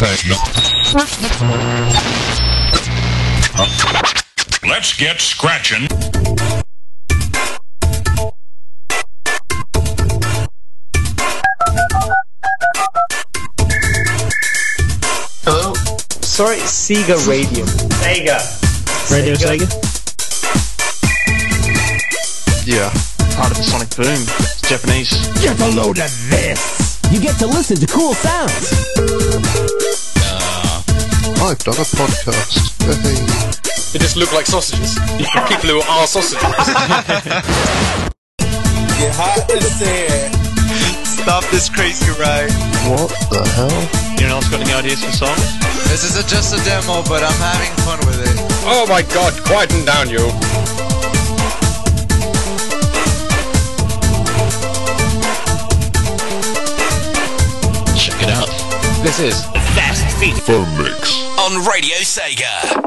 Let's get scratching. Hello? Sorry, Sega Radio. Sega. Radio Sega? Yeah, part of the Sonic Boom. It's Japanese. Get a load of this! You get to listen to cool sounds. I've done a podcast. They just look like sausages. People who are sausages. Get hot as hell. Stop this crazy ride. What the hell? Anyone else got any ideas for songs? This is just a demo, but I'm having fun with it. Oh my god, quieten down, you. Check it out. This is Fast Feet Phone Mix on Radio Sega.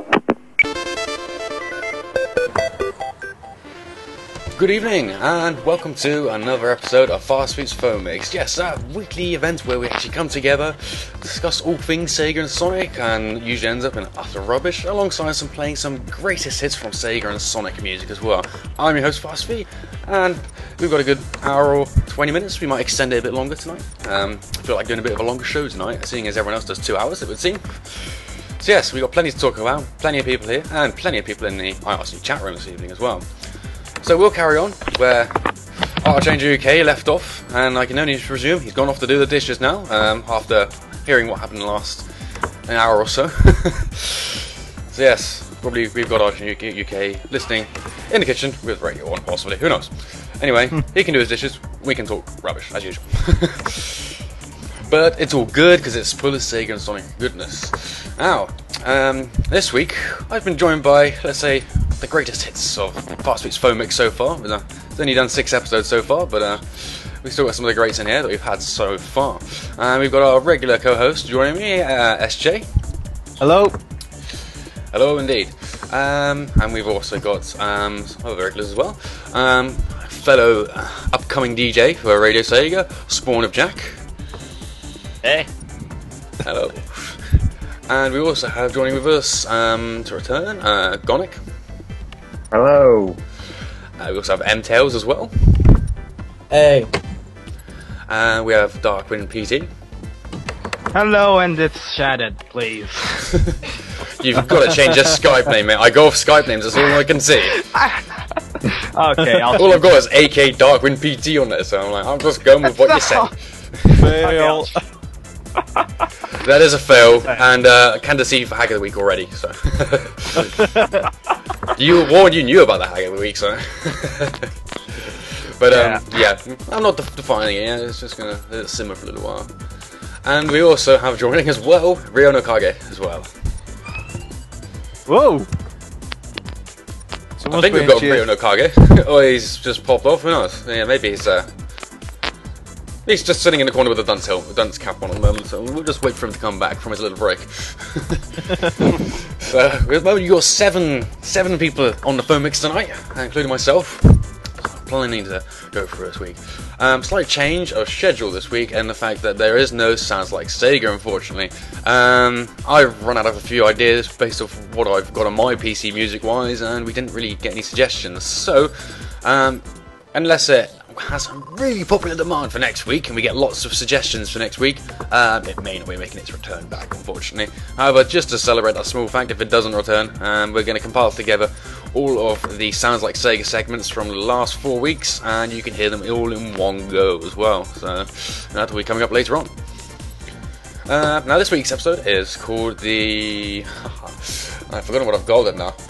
Good evening, and welcome to another episode of Fast Feet's Phone Mix. Yes, a weekly event where we actually come together, discuss all things Sega and Sonic, and usually ends up in utter rubbish, alongside playing some greatest hits from Sega and Sonic music as well. I'm your host, Fast Feet, and we've got a good hour or 20 minutes. We might extend it a bit longer tonight. I feel like doing a bit of a longer show tonight, seeing as everyone else does 2 hours, it would seem. So yes, we've got plenty to talk about, plenty of people here, and plenty of people in the IRC chat room this evening as well. So we'll carry on where Archanger UK left off, and I can only presume he's gone off to do the dishes now, after hearing what happened in the last an hour or so. So yes, probably we've got Archanger UK listening in the kitchen with radio on, possibly, who knows. Anyway, he can do his dishes, we can talk rubbish, as usual. But it's all good, because it's full of Sega and Sonic goodness. Now, this week, I've been joined by, let's say, the greatest hits of Fast Feet's Phone Mix so far. It's only done 6 episodes so far, but we've still got some of the greats in here that we've had so far. We've got our regular co-host joining me, SJ. Hello. Hello indeed. And we've also got some other regulars as well. Fellow upcoming DJ for Radio Sega, Spawn of Jack. Hey. Hello. And we also have joining with us to return, Gonic. Hello. We also have M-Tails as well. Hey. And we have Darkwing PT. Hello, and it's shattered, please. You've got to change your Skype name, mate. I go off Skype names, that's all I can see. Okay, all I've got is AK Darkwing PT on there, so I'm just going with what you say. Fail. That is a fail, and candidacy for Hack of the Week already, so. You warned, you knew about the Hack of the Week, so. But, yeah, I'm not defining it, yeah, it's just gonna let it simmer for a little while. And we also have joining as well, Ryo Nokage as well. Whoa! I think we've got Ryo Nokage, or he's just popped off, who knows? Yeah, maybe he's just sitting in the corner with a dunce cap on at the moment, so we'll just wait for him to come back from his little break. So, at the moment, you've got seven people on the phone mix tonight, including myself. Planning to go through this week. Slight change of schedule this week, and the fact that there is no Sounds Like Sega, unfortunately. I've run out of a few ideas based off what I've got on my PC music-wise, and we didn't really get any suggestions. So, unless it has a really popular demand for next week, and we get lots of suggestions for next week, it may not be making its return back, unfortunately. However, just to celebrate that small fact, if it doesn't return, we're going to compile together all of the Sounds Like Sega segments from the last 4 weeks, and you can hear them all in one go as well. So that will be coming up later on. Now this week's episode is called the... I've forgotten what I've called it now.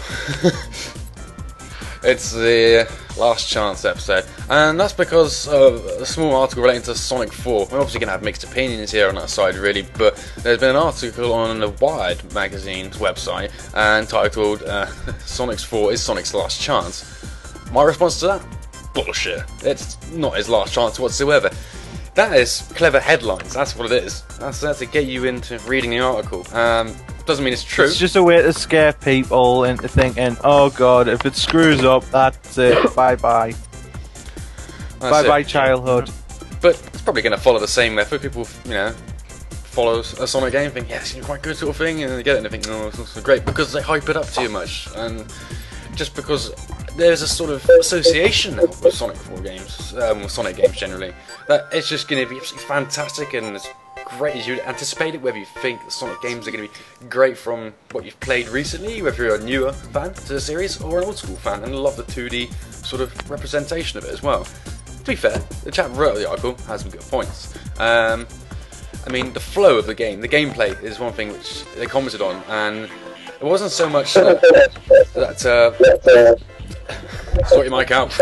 It's the Last Chance episode, and that's because of a small article relating to Sonic 4. We're obviously going to have mixed opinions here on that side, really, but there's been an article on the Wired magazine's website entitled Sonic 4 is Sonic's Last Chance. My response to that? Bullshit. It's not his last chance whatsoever. That is clever headlines, that's what it is. That's to get you into reading the article. Doesn't mean it's true. It's just a way to scare people into thinking, oh god, if it screws up, that's it, bye-bye. Bye-bye childhood. But it's probably going to follow the same method. People, follow a Sonic game, think, yeah, it's quite good sort of thing, and they get it and they think, no, it's not so great, because they hype it up too much, and just because there's a sort of association now with Sonic 4 games, with Sonic games generally, that it's just going to be absolutely fantastic and as great as you'd anticipate it, whether you think the Sonic games are going to be great from what you've played recently, whether you're a newer fan to the series, or an old school fan and love the 2D sort of representation of it as well. To be fair, the chap who wrote the article has some good points. I mean, the flow of the game, the gameplay is one thing which they commented on, and it wasn't so much sort your mic out.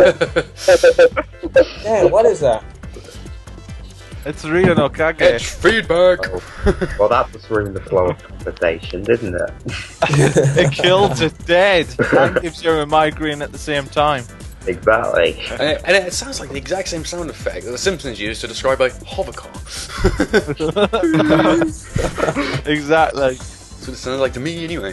Yeah, what is that? It's Ryo no Kage. It's feedback! Oh. Well, that just ruined the flow of conversation, didn't it? It killed it dead. And gives you a migraine at the same time. Exactly. And it sounds like the exact same sound effect that the Simpsons used to describe a hover car. Exactly. That's what it sounds like to me, anyway.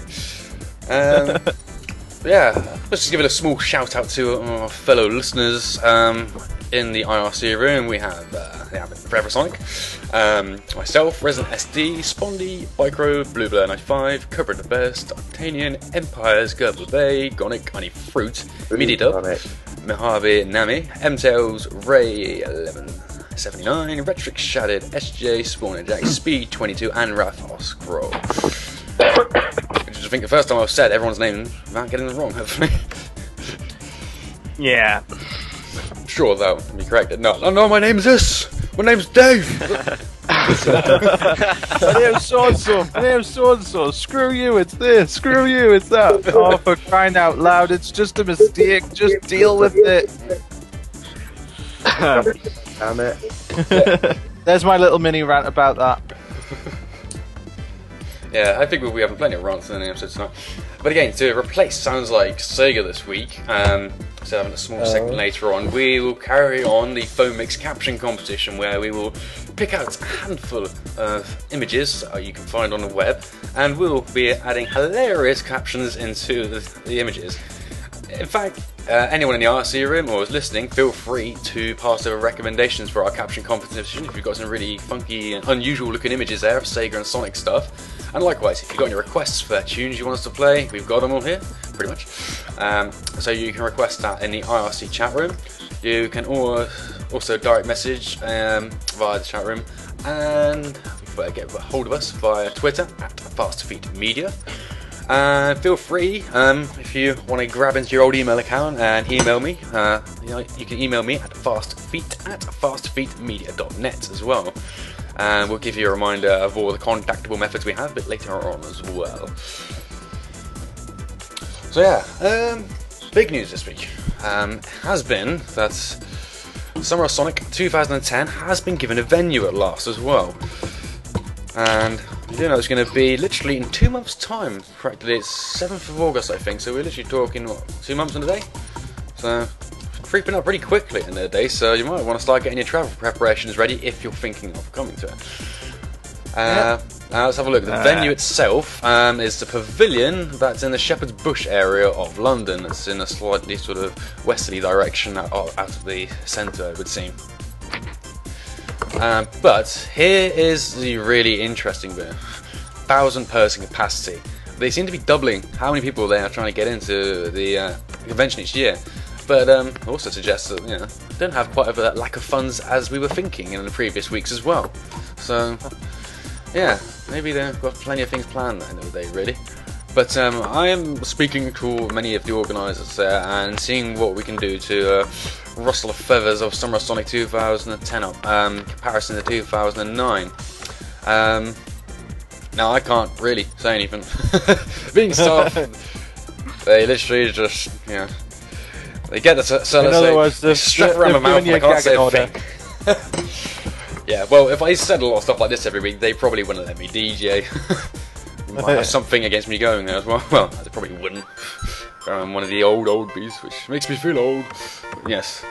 Yeah, let's just give it a small shout out to our fellow listeners. In the IRC room, we have Forever Sonic, myself, Resident SD, Spondy, Micro, Blue Blur 95, Cobra the Best, Octanian, Empires, Gerbil Bay, Gonic, Honey Fruit, Mididub, Mojave Nami, M-Tails, Ray 1179, Retrix Shattered, SJ, Spawner Jack, Speed 22, and Rathos Scroll. I think the first time I've said everyone's name without getting it wrong, hopefully. Yeah. I'm sure that would be corrected. No, my name's this. My name's Dave. My name's so-and-so. My name's so-and-so. Screw you, it's this. Screw you, it's that. Oh, for crying out loud, it's just a mistake. Just deal with it. Damn it. There's my little mini rant about that. Yeah, I think we'll be having plenty of rants in the episode tonight. But again, to replace Sounds Like Sega this week, instead of having a small segment later on, we will carry on the Phone Mix caption competition, where we will pick out a handful of images you can find on the web, and we'll be adding hilarious captions into the images. In fact, anyone in the RC room or is listening, feel free to pass over recommendations for our caption competition if you've got some really funky and unusual looking images there of Sega and Sonic stuff. And likewise, if you've got any requests for tunes you want us to play, we've got them all here, pretty much. So you can request that in the IRC chat room. You can also direct message via the chat room, and get a hold of us via Twitter at FastFeetMedia. Feel free, if you want to grab into your old email account and email me, you can email me at fastfeet@fastfeetmedia.net as well. And we'll give you a reminder of all the contactable methods we have a bit later on as well. So yeah, big news this week has been that Summer of Sonic 2010 has been given a venue at last as well. And you know, it's going to be literally in 2 months' time. Practically, it's 7th of August, I think. So we're literally talking, what, 2 months in a day? So creeping up pretty quickly in a day. So you might want to start getting your travel preparations ready if you're thinking of coming to it. Let's have a look. The venue itself is the pavilion that's in the Shepherd's Bush area of London. It's in a slightly sort of westerly direction out of the centre, it would seem. But here is the really interesting bit. 1,000-person capacity. They seem to be doubling how many people they are trying to get into the convention each year. But also suggests that, you know, they don't have quite a lack of funds as we were thinking in the previous weeks as well. So, yeah, maybe they've got plenty of things planned at the end of the day, really. But I am speaking to many of the organisers there and seeing what we can do to rustle the feathers of Summer of Sonic 2010 up, comparison to 2009. Now, I can't really say anything. Being staff, they literally just, you know, they get the seller, in other words, they strap around my mouth and I can't say a thing. Yeah, well, if I said a lot of stuff like this every week, they probably wouldn't let me DJ. Might have something against me going there as well. Well, they probably wouldn't. I'm one of the old bees, which makes me feel old. But yes.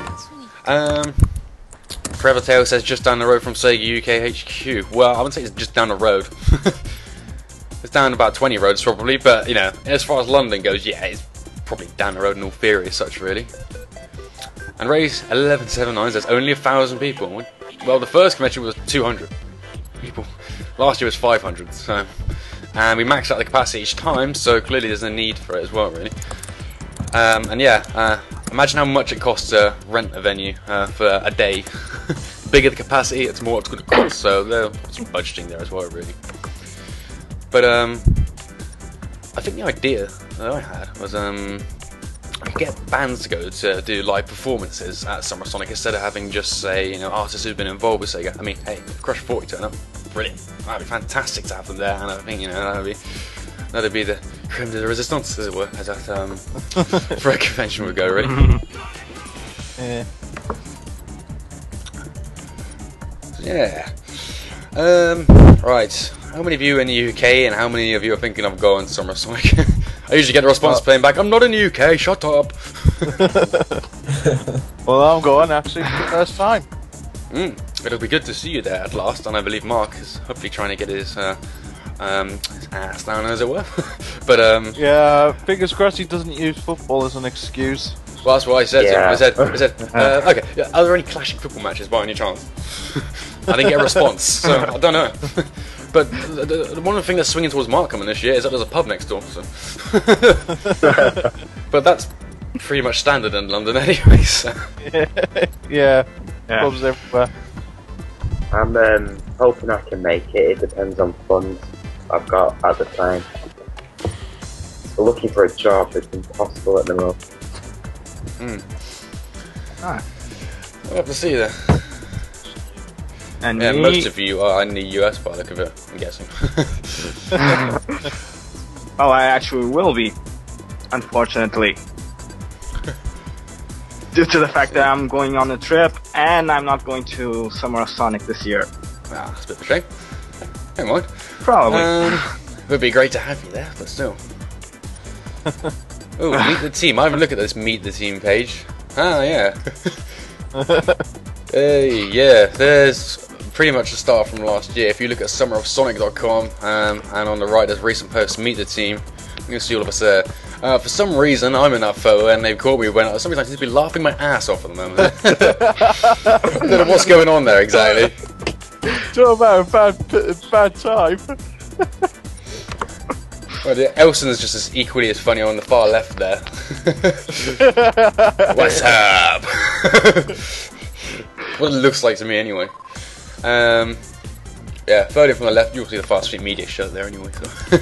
Forever Tail says just down the road from Sega UK HQ. Well, I wouldn't say it's just down the road. It's down about 20 roads probably, but you know, as far as London goes, yeah, it's probably down the road in all theory as such, really. And Ray's 1179 says only 1,000 people. Well, the first convention was 200. people. Last year was 500, so, and we maxed out the capacity each time, so clearly there's a need for it as well, really. And yeah, imagine how much it costs to rent a venue for a day. Bigger the capacity, it's more it's going to cost, so there's some budgeting there as well, really. But I think the idea that I had was I could get bands to go to do live performances at Summer Sonic instead of having just, say, you know, artists who've been involved with Sega. I mean, hey, if Crush 40 turn up, brilliant. That'd be fantastic to have them there, and I think, you know, that'd be the creme de la resistance, as it were, as that for a convention would go, really. Yeah. Yeah. Right. How many of you in the UK and how many of you are thinking of going to Summer Sonic? I usually get a response playing back, I'm not in the UK, shut up. Well, I'm going actually for the first time. It'll be good to see you there at last, and I believe Mark is hopefully trying to get his ass down, as it were. But yeah, fingers crossed he doesn't use football as an excuse. well, that's what I said. Yeah. I said, okay. Yeah, are there any clashing football matches by any chance? I didn't get a response, so I don't know. But one of the things that's swinging towards Mark coming this year is that there's a pub next door. So. But that's pretty much standard in London anyway. So. Yeah, pubs everywhere. I'm hoping I can make it. It depends on funds I've got at the time. But looking for a job is impossible at the moment. We'll have to see there. And yeah, me... most of you are in the US by the look of it, I'm guessing. Oh, I actually will be, unfortunately. Due to the fact that I'm going on a trip, and I'm not going to Summer of Sonic this year. Ah, that's a bit of a shame. Never mind. Probably. It would be great to have you there, but still. Oh, meet the team. I haven't looked at this meet the team page. Ah, yeah. Hey, yeah, there's pretty much the start from last year. If you look at summerofsonic.com, and on the right there's recent posts, meet the team, you can see all of us there. For some reason, I'm in that photo, and they've caught me when sometimes I seem to be laughing my ass off at the moment. I don't know what's going on there exactly. Talk about a bad time. Well, Elson is just as equally as funny on the far left there. What's up? What it looks like to me, anyway. Yeah, further from the left, you'll see the Fast Street Media shirt there, anyway. So.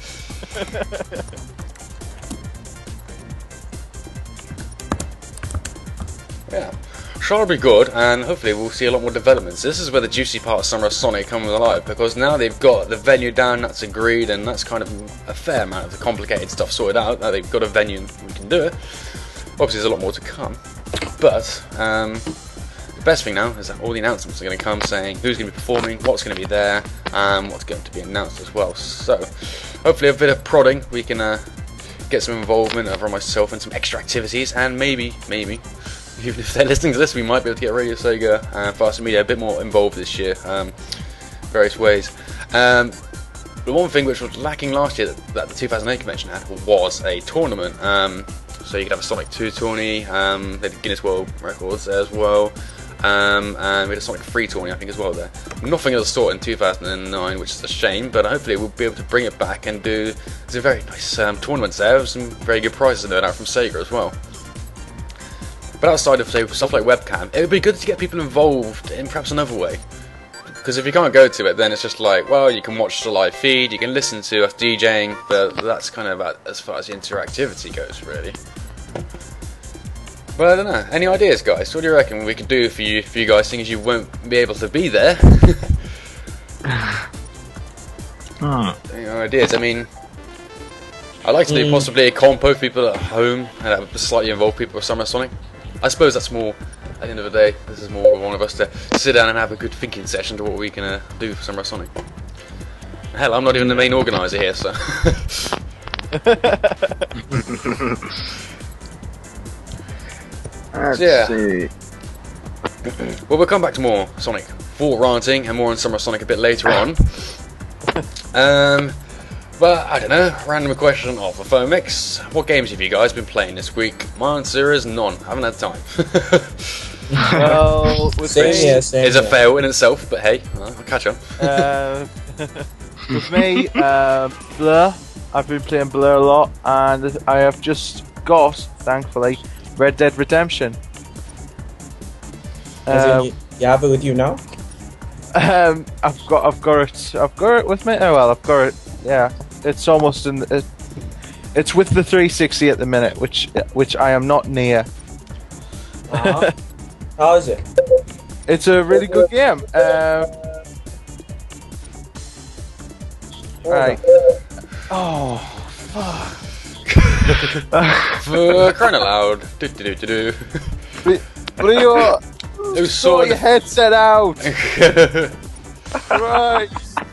Yeah, shall be good, and hopefully we'll see a lot more developments. This is where the juicy part of Summer of Sonic comes alive, because now they've got the venue down, that's agreed, and that's kind of a fair amount of the complicated stuff sorted out. Now they've got a venue and we can do it. Obviously there's a lot more to come, but the best thing now is that all the announcements are going to come saying who's going to be performing, what's going to be there, and what's going to be announced as well. So hopefully a bit of prodding, we can get some involvement over myself and some extra activities, and maybe even if they're listening to this, we might be able to get Radio Sega and Faster Media a bit more involved this year, various ways. The one thing which was lacking last year that the 2008 convention had was a tournament. So you could have a Sonic 2 tourney, they did Guinness World Records as well, and we had a Sonic 3 tourney, I think, as well there. Nothing of the sort in 2009, which is a shame, but hopefully we'll be able to bring it back and do some very nice tournaments there with some very good prizes no doubt from Sega as well. But outside of, say, stuff like webcam, it would be good to get people involved in perhaps another way. Because if you can't go to it, then it's just like, well, you can watch the live feed, you can listen to us DJing, but that's kind of about as far as the interactivity goes, really. But I don't know. Any ideas, guys? What do you reckon we could do for you guys, seeing as you won't be able to be there? Any ideas? I mean, I'd like to do possibly a compo for people at home and slightly involve people with Summer Sonic. I suppose that's more, at the end of the day, this is more for one of us to sit down and have a good thinking session to what we can do for Summer Sonic. Hell, I'm not even the main organiser here, so... Let's see. Well, we'll come back to more Sonic 4 ranting and more on Summer Sonic a bit later on. But, I don't know, random question of the Fomix. What games have you guys been playing this week? My answer is none. I haven't had time. Well, it's a fail in itself, but hey. catch up. With me, Blur. I've been playing Blur a lot, and I have just got, thankfully, Red Dead Redemption. You have it with you now? I've got it with me. Oh well, I've got it. Yeah, it's almost in. It's with the 360 at the minute, which I am not near. Uh-huh. How is it? It's a really good game. Right. Oh, fuck. For crying out loud. Do. Leo, Who sort your headset out. Right.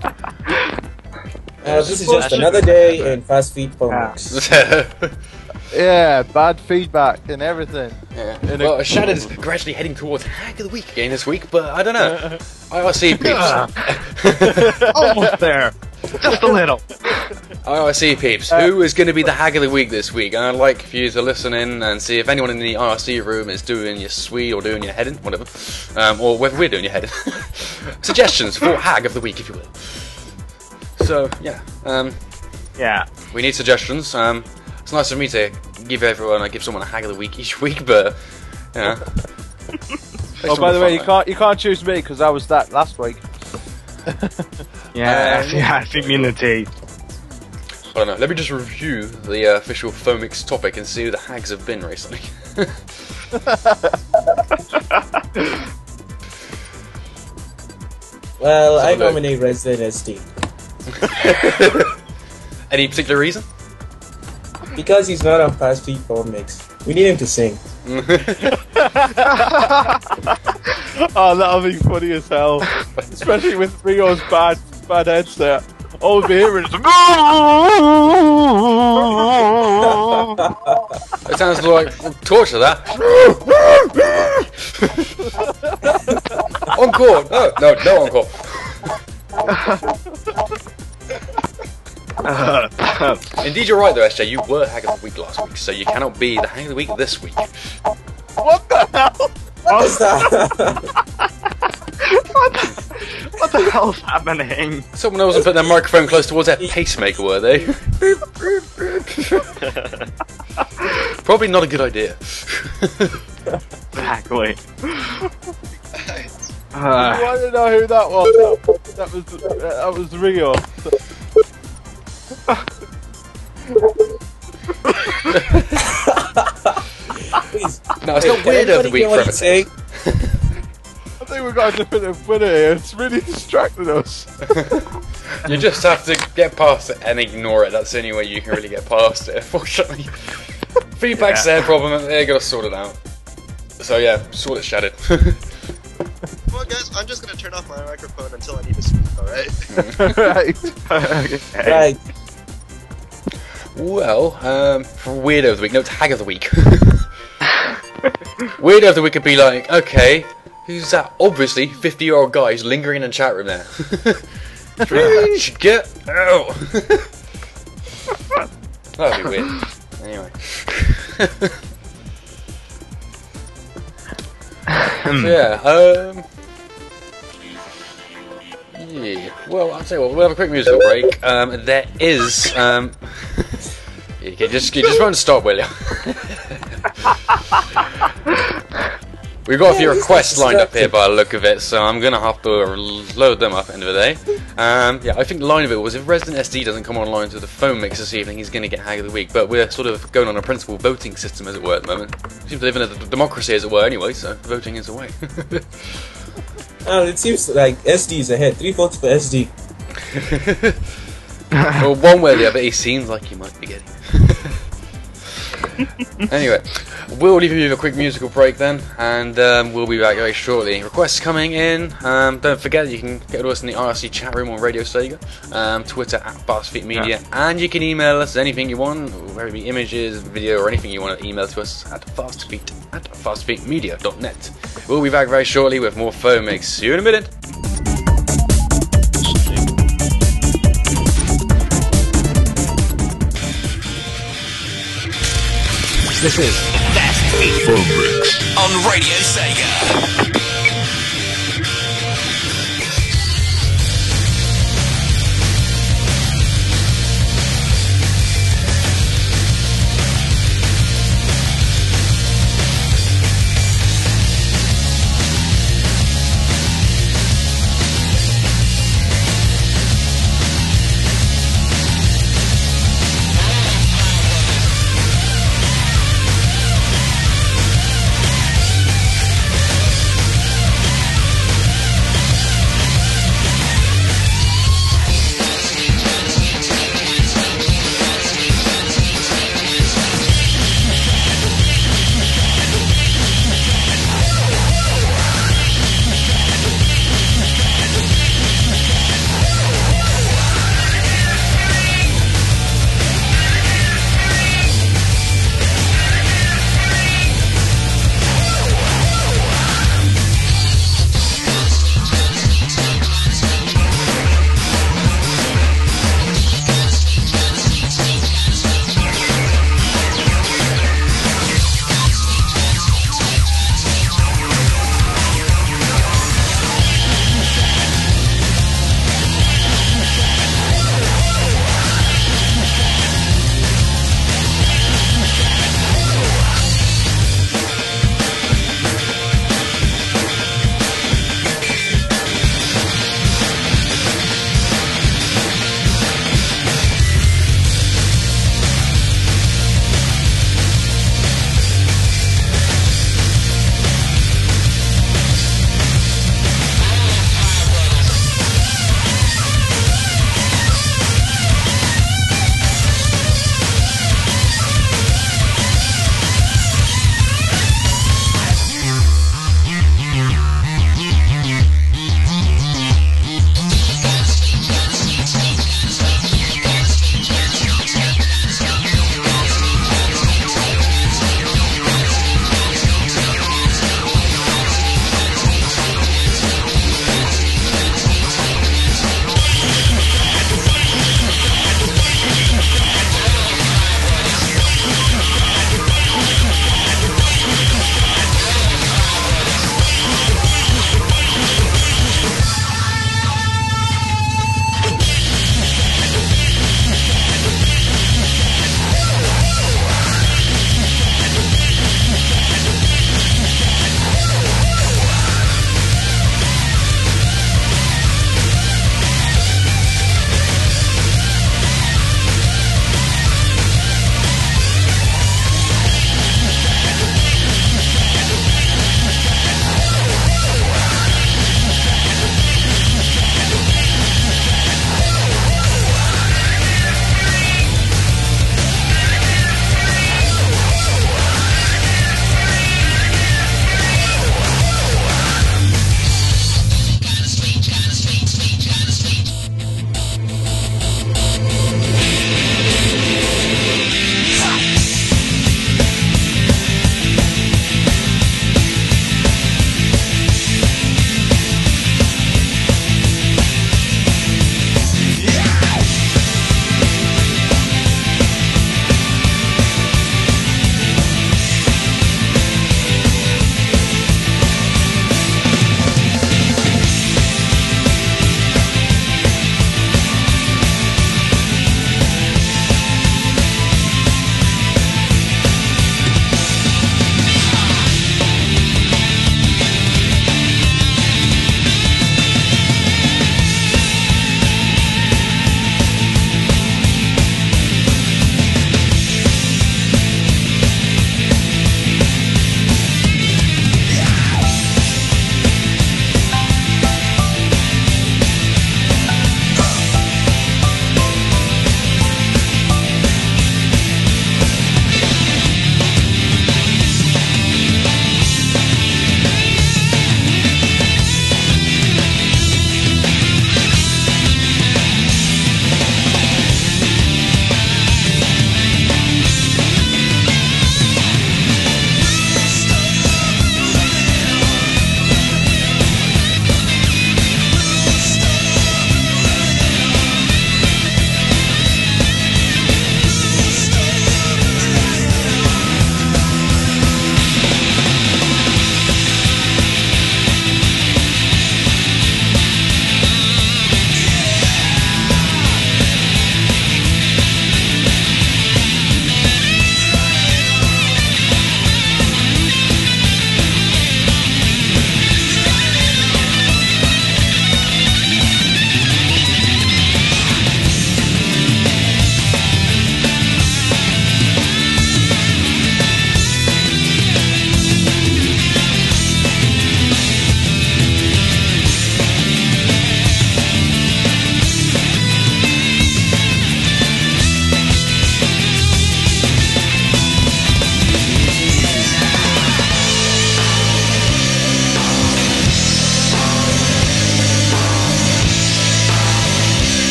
This is just another day in Fast Feet Phonics. Yeah, bad feedback and everything. Yeah. Well, Shadow's gradually heading towards Hack of the Week again this week, but I don't know. IRC peeps. Almost there. Just a little. IRC peeps, who is going to be the Hack of the Week this week? And I'd like for you to listen in and see if anyone in the IRC room is doing your Swede or doing your heading, whatever. Or whether we're doing your heading. Suggestions for Hack of the Week, if you will. So, yeah. Yeah. We need suggestions. It's nice of me to give someone a Hack of the Week each week, but, yeah. Oh, by the way, you can't choose me because I was that last week. I think me in the tea. I don't know. Let me just review the official Phomix topic and see who the hags have been recently. Well, I nominate Resident SD. Any particular reason? Because he's not on Fast Feet Phonics. We need him to sing. Oh, that'll be funny as hell. Especially with Rio's bad headset. All we'll be hearing is... It sounds like torture, that. Encore! No encore. Indeed, you're right though, SJ. You were Hack of the Week last week, so you cannot be the Hack of the Week this week. What the hell? What is that? What the hell's happening? Someone wasn't putting their microphone close towards their pacemaker, were they? Probably not a good idea. Exactly. I want to know who that was. That was Rio. Please. No, it's not weird of the week for everything. I think we've got a definitive winner here. It's really distracting us. You just have to get past it and ignore it. That's the only way you can really get past it, unfortunately. Feedback's their problem, they gotta sort it out. So yeah, sort it, Shattered. Well, guys, I'm just gonna turn off my microphone until I need to speak, alright? Right. Well, for Weirdo of the Week, no, it's Hag of the Week. Weirdo of the Week could be like, okay, who's that obviously 50-year-old guy who's lingering in the chat room there? Get out! That'd be weird. Anyway. So yeah, yeah, well, I'll tell you what, we'll have a quick musical break. There is, you just won't stop, will you? We've got a few requests lined up here by the look of it, so I'm going to have to load them up at the end of the day. Yeah, I think the line of it was if Resident SD doesn't come online to the phone mix this evening, he's going to get Hag of the Week, but we're sort of going on a principal voting system, as it were, at the moment. We seem to live in a democracy, as it were, anyway, so voting is the way. It seems like SD is ahead. 3 votes for SD. Well, one way or the other, he seems like he might be getting. Anyway, we'll leave you with a quick musical break then, and we'll be back very shortly. Requests coming in. Don't forget, you can get to us in the IRC chat room on Radio Sega, Twitter at FastFeetMedia, and you can email us anything you want, whether it be images, video, or anything you want to email to us at fastfeet@fastfeetmedia.net. We'll be back very shortly with more Phone Mix. See you in a minute. This is Fast Feet Phone Mix on Radio Sega.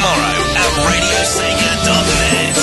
tomorrow at radiosega.net.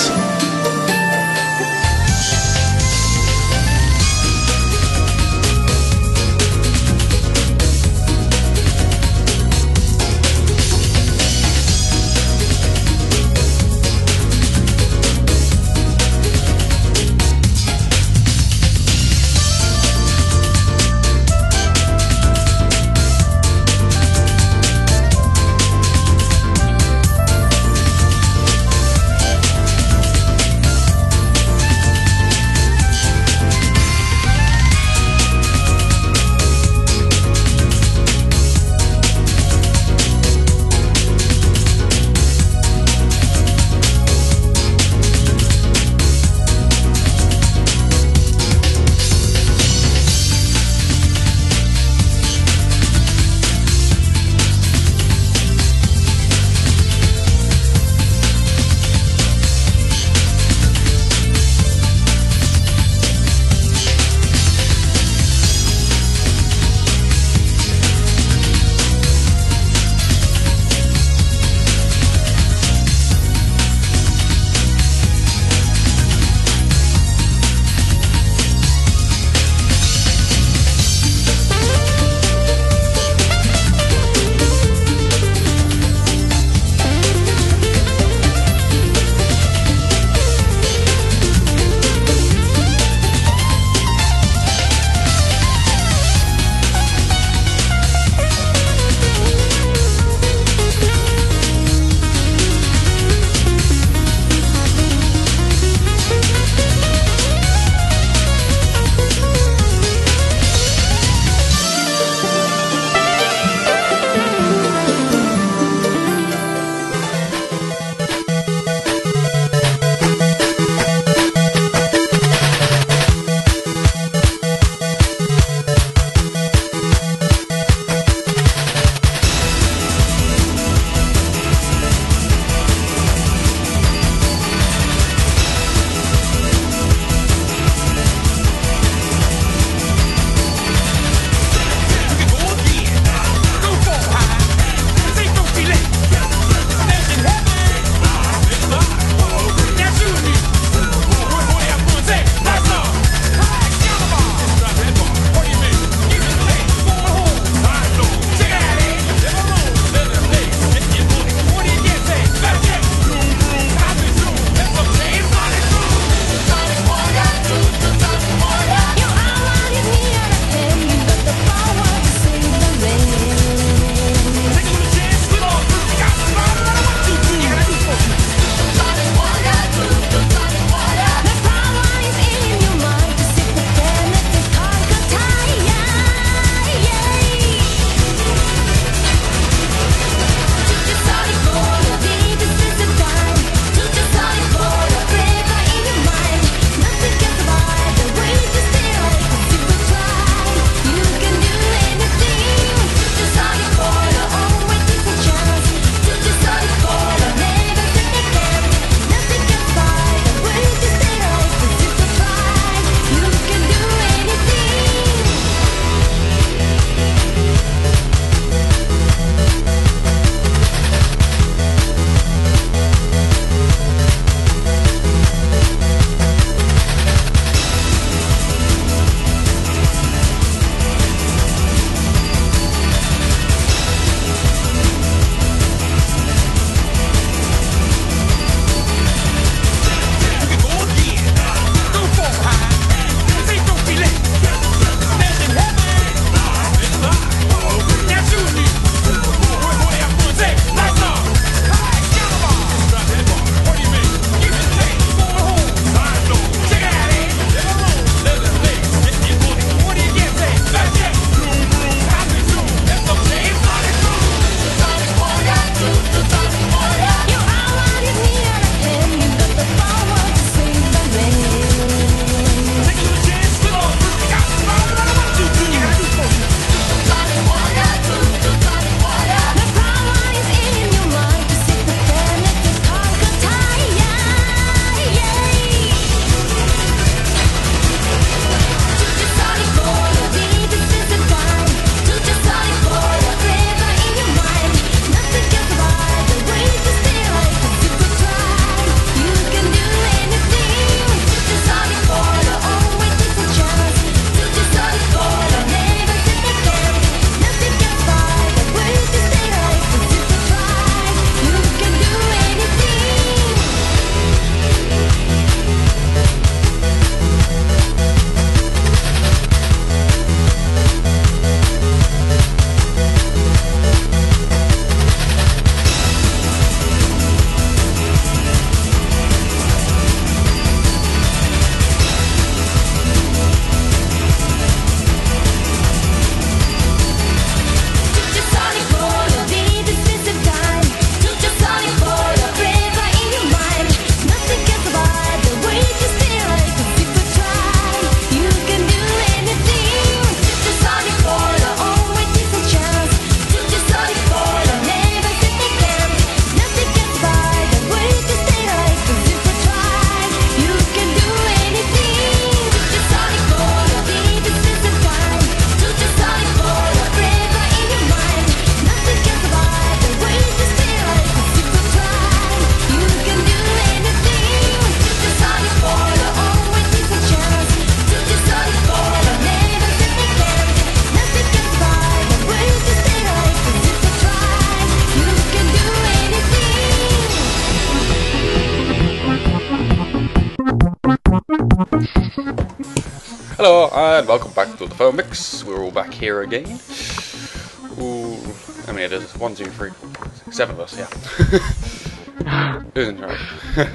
Hello and welcome back to the Phone Mix. We're all back here again. Ooh, how many it is? 1, 2, 3, 4, 5, 6, 7 of us, yeah. Who's in charge?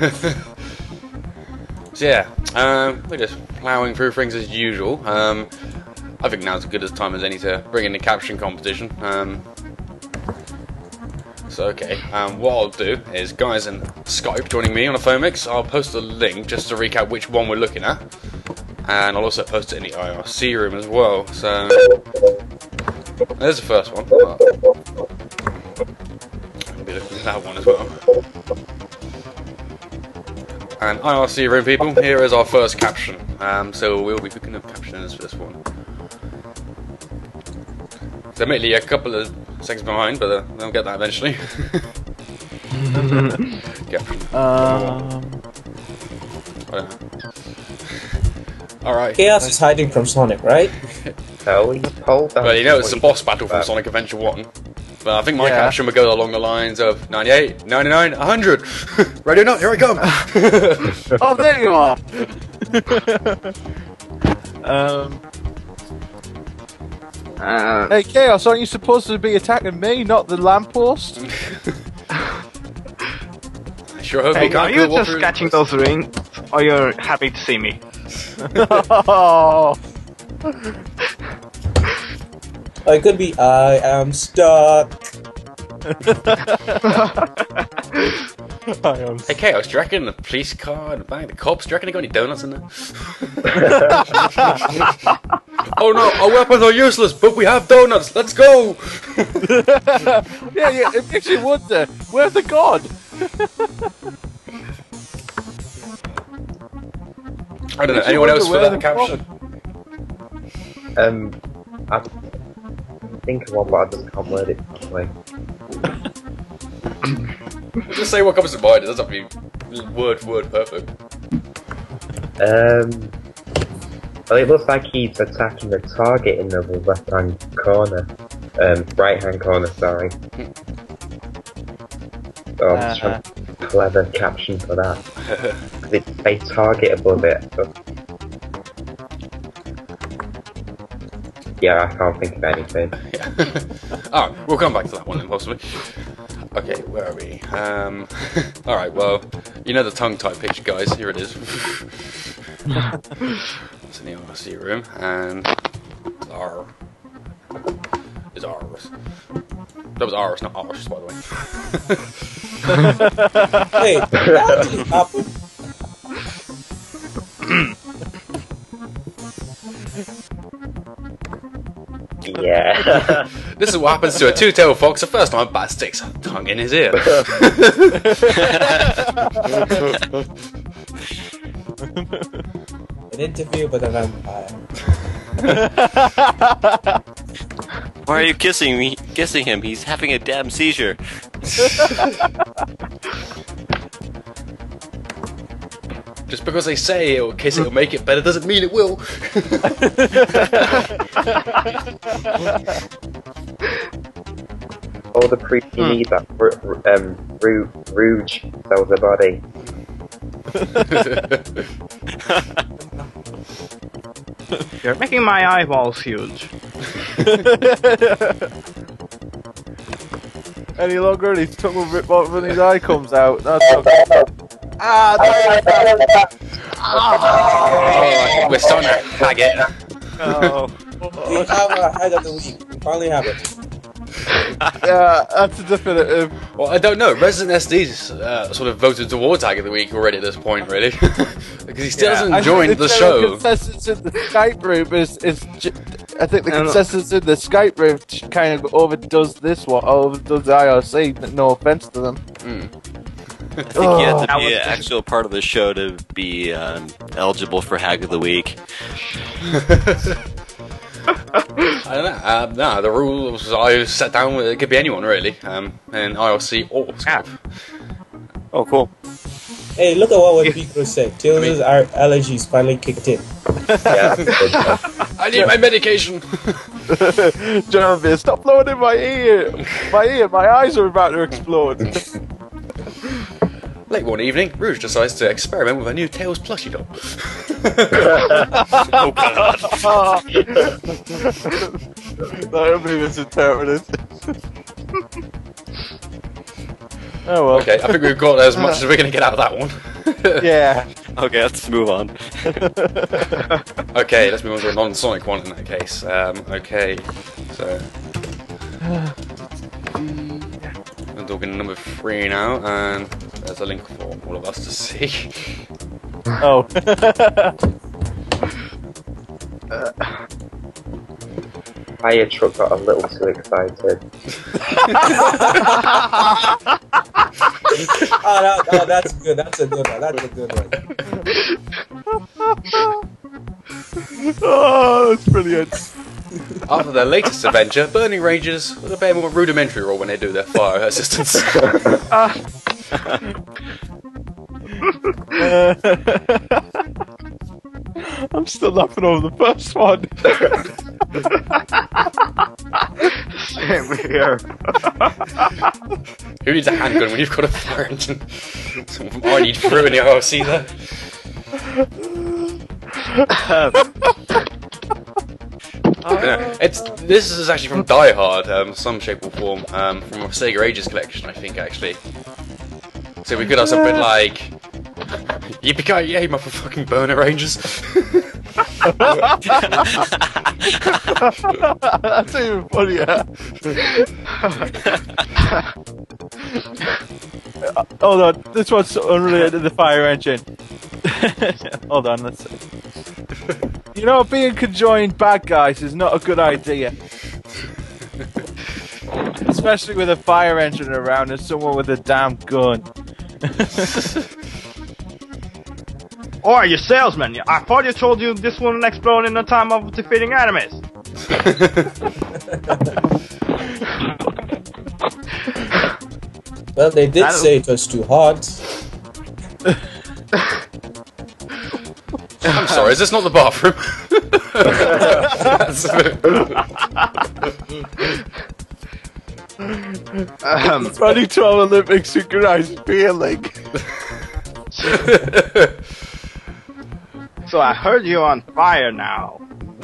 So yeah, we're just ploughing through things as usual. I think now's as good a time as any to bring in the caption competition. So okay, what I'll do is, guys in Skype joining me on a Phone Mix, I'll post a link just to recap which one we're looking at. And I'll also post it in the IRC room as well. So there's the first one. I'll be looking at that one as well. And IRC room people, here is our first caption. So we'll be looking at captions for this one. It's admittedly a couple of seconds behind, but they'll get that eventually. Caption. Alright. Chaos is hiding from Sonic, right? Well, you know it's a boss battle from Sonic Adventure 1. But I think my caption would go along the lines of 98, 99, 100. Ready or not, here I come. Oh, there you are. Hey, Chaos, aren't you supposed to be attacking me, not the lamppost? Sure hope hey, are you just catching those rings, or you're happy to see me? Oh. It could be I am stuck. Hey Chaos, do you reckon the police car and the back, the cops, do you reckon they got any donuts in there? Oh no, our weapons are useless, but we have donuts, let's go! yeah, it makes you wonder, where's the god? I don't know, anyone else for that caption? I think of one, but I just can't word it properly. Just say what comes to mind, it doesn't have to be word for word perfect. Well, it looks like he's attacking the target in the left-hand corner. Right-hand corner, sorry. So I'm just trying to clever caption for that. Because it's a target above it. So. Yeah, I can't think of anything. Yeah. Alright, we'll come back to that one then, possibly. Okay, where are we? Alright, well, you know the tongue-tied picture, guys. Here it is. It's in the RC room, and R is ours. That was ours, not ours, by the way. Hey, that didn't happen. Yeah. This is what happens to a two-tailed fox the first time a bat sticks a tongue in his ear. An interview with a vampire. Why are you kissing him? He's having a damn seizure. Just because they say it'll kiss it'll make it better doesn't mean it will. All the proof you need that Rouge sells the body. You're making my eyeballs huge. Any longer and his tongue will rip off when his eye comes out. That's okay. Oh, we're starting to hag it. Oh. We have a hag of the week. We finally have it. Yeah, that's a definitive. Well, I don't know. Resident SD's sort of voted towards Hag of the Week already at this point, really. Because he still hasn't joined the show. The consensus in the Skype room I think the consensus in the Skype room kind of overdoes this one, overdoes the IRC, no offense to them. I think you have to be an actual part of the show to be eligible for Hag of the Week. I don't know. No, the rules I set down, it could be anyone really, in IRC or Skype. Oh, cool. Hey, look at what Pico said. Tails' allergies finally kicked in. I need my medication. Jeremy, stop blowing in my ear. My eyes are about to explode. Late one evening, Rouge decides to experiment with a new Tails plushie doll. Oh god. That'll be misinterpreted. Oh well. Okay, I think we've got as much as we're going to get out of that one. Yeah. Okay, let's move on. Okay, let's move on to a non-Sonic one in that case. Okay, so we're talking number 3 now, and there's a link for all of us to see. Oh. Fire truck got a little too excited. Oh, that's good. That's a good one. That's a good one. Oh, that's brilliant. After their latest adventure, Burning Rangers with a bit more rudimentary role when they do their fire assistance. I'm still laughing over the first one. Same here. Who needs a handgun when you've got a fire engine? Some from Arnie through in the RC there. This is actually from Die Hard, some shape or form, from a Sega Ages collection, I think, actually. So we could have something like, yippee-ki-yay, motherfucking Burner Rangers. That's even funnier. Hold on, this one's unrelated to the fire engine. Hold on, let's see. You know, being conjoined bad guys is not a good idea. Especially with a fire engine around and someone with a damn gun. Or you salesman, I thought you told you this wouldn't explode in the time of defeating enemies. Well, they did say it was too hot. I'm sorry, is this not the bathroom? 2012 Olympic synchronized feeling. So I heard you on fire now.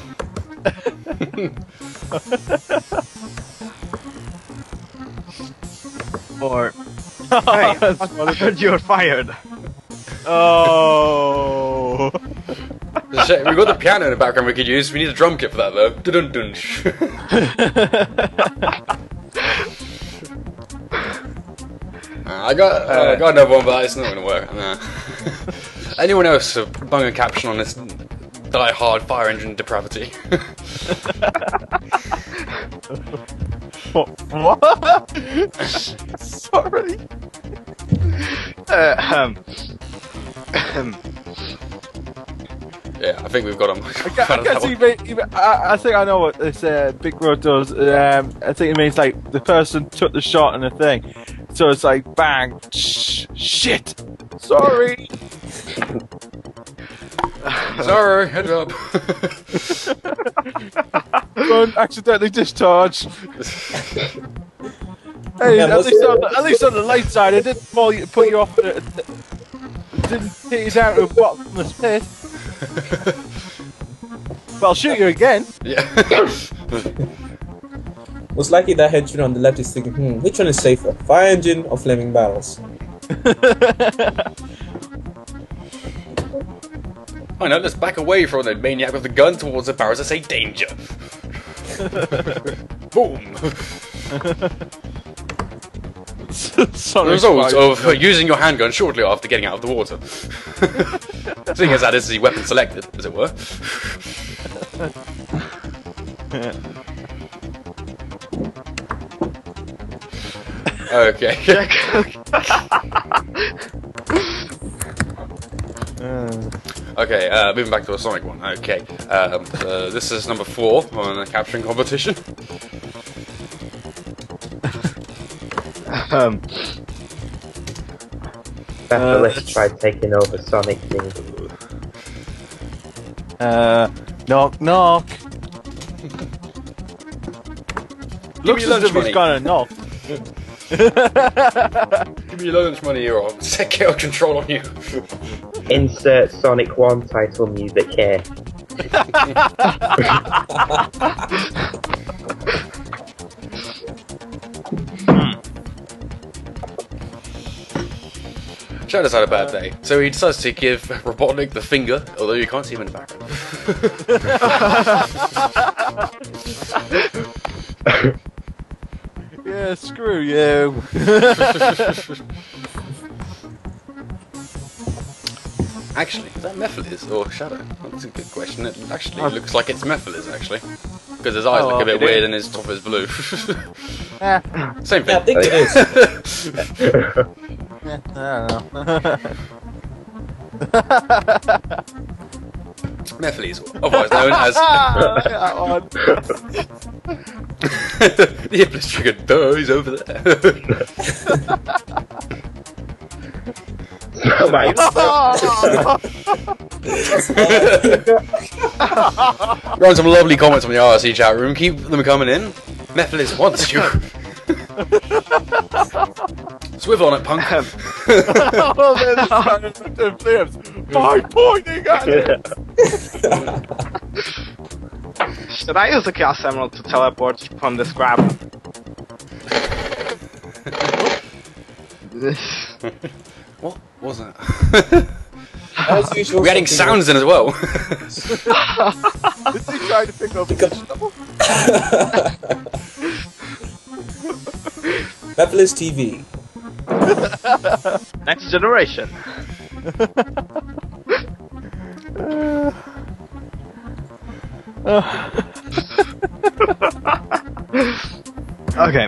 Or, hey, I heard you were fired. Oh. We've got the piano in the background we could use. We need a drum kit for that though. Dun-dun-dun. I got another one, but it's not going to work. Nah. Anyone else bung a caption on this Die Hard fire engine depravity? What? Sorry. Yeah, I think we've got them. I think I know what this Big Road does. I think it means like the person took the shot and the thing. So it's like bang, shit. Sorry. Sorry, heads up. Don't accidentally discharge. Hey, Yeah, at least on the light side, it didn't put you off. It didn't hit you down to a bottomless pit. But I'll shoot you again. Yeah. Most likely that henchman on the left is thinking, which one is safer, fire engine or flaming barrels? I know, let's back away from the maniac with the gun towards the barrels that say danger. Boom. The result of using your handgun shortly after getting out of the water. Seeing as that is the weapon selected, as it were. Okay. Okay, moving back to a Sonic one. Okay, this is number 4 on the capturing competition. Specialist tried taking over Sonic Team. Knock, knock. Looks as if he's gonna knock. Give me your lunch money or I'll take out control on you. Insert Sonic 1 title music here. Shadow's had a bad day, so he decides to give Robotnik the finger, although you can't see him in the background. Yeah, screw you. Actually, is that Mephiles or Shadow? That's a good question. It actually looks like it's Mephiles, actually. Because his eyes look a bit weird and his top is blue. Same thing. Yeah, I think it is. I don't know. Mephiles, otherwise known as... the Iblis trigger, duh, he's over there. Oh my Run some lovely comments from the RC chat room, keep them coming in. Mephiles wants you. Swivel on it, punk. Oh, there's flames. By pointing at it. Should I use the Chaos Emerald to teleport from this grab? What was that? As usual, We're adding sounds in as well. Is he trying to pick up the shovel? Mephiles TV. Next generation. Okay.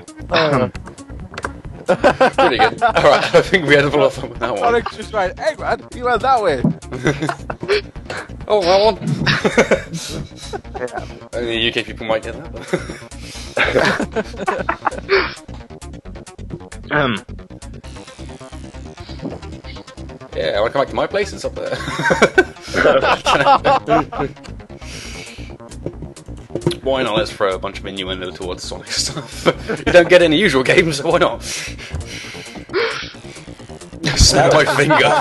Pretty good. Alright, I think we had a lot of fun with that one. Sonic's just right. Hey man, you went that way. Oh, that one. Only UK people might get that. Yeah, I want to come back to my place. It's up there. Why not? Let's throw a bunch of innuendo towards Sonic stuff. You don't get any usual games, so why not? Snap my finger.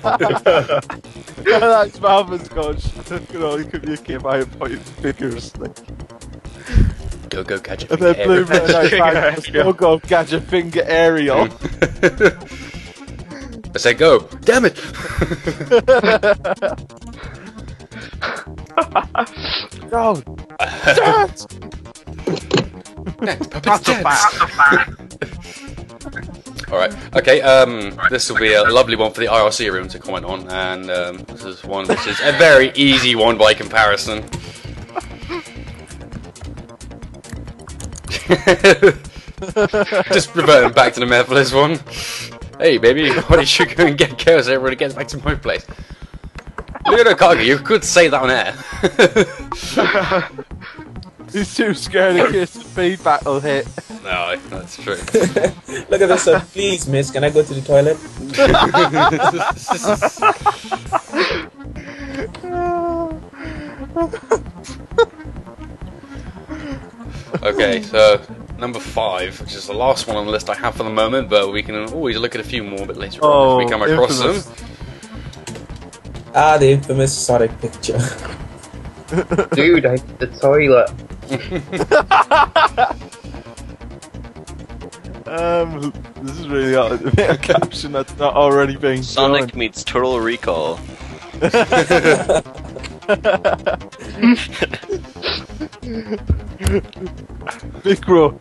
That's Marvin's gosh. You know, he communicate by figures. Go, Gadget And Finger. then Blue Man I logo of Gadget Finger Ariel. I say go. Damn it! Go! Dance! Puppet's dead. Alright, okay, this will be a lovely one for the IRC room to comment on, and this is one which is a very easy one by comparison. Just reverting back to the Mephiles one. Hey baby, why don't you go and get Chaos so everybody gets back to my place? Leonardo Kaga, you could say that on air. He's too scared in case the feedback will hit. No, that's true. Look at this one. Please, miss, can I go to the toilet? Okay, so number 5, which is the last one on the list I have for the moment, but we can always look at a few more a bit later on if we come across them. Ah, the infamous Sonic picture. Dude, the toilet. This is really hard to make a caption that's not already being Sonic done. meets Turtle Recall. Big bro.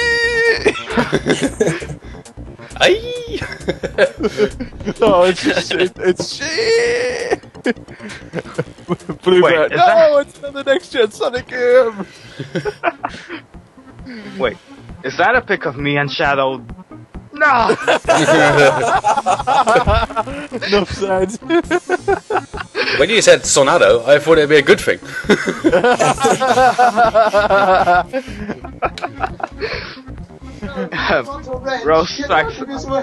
Aye! Oh, it's shit! Blue Wait, Man. is No, it's another next gen Sonic game! Wait, is that a pic of me and Shadow? No! Enough said. When you said Sonado, I thought it'd be a good thing. Rose strikes.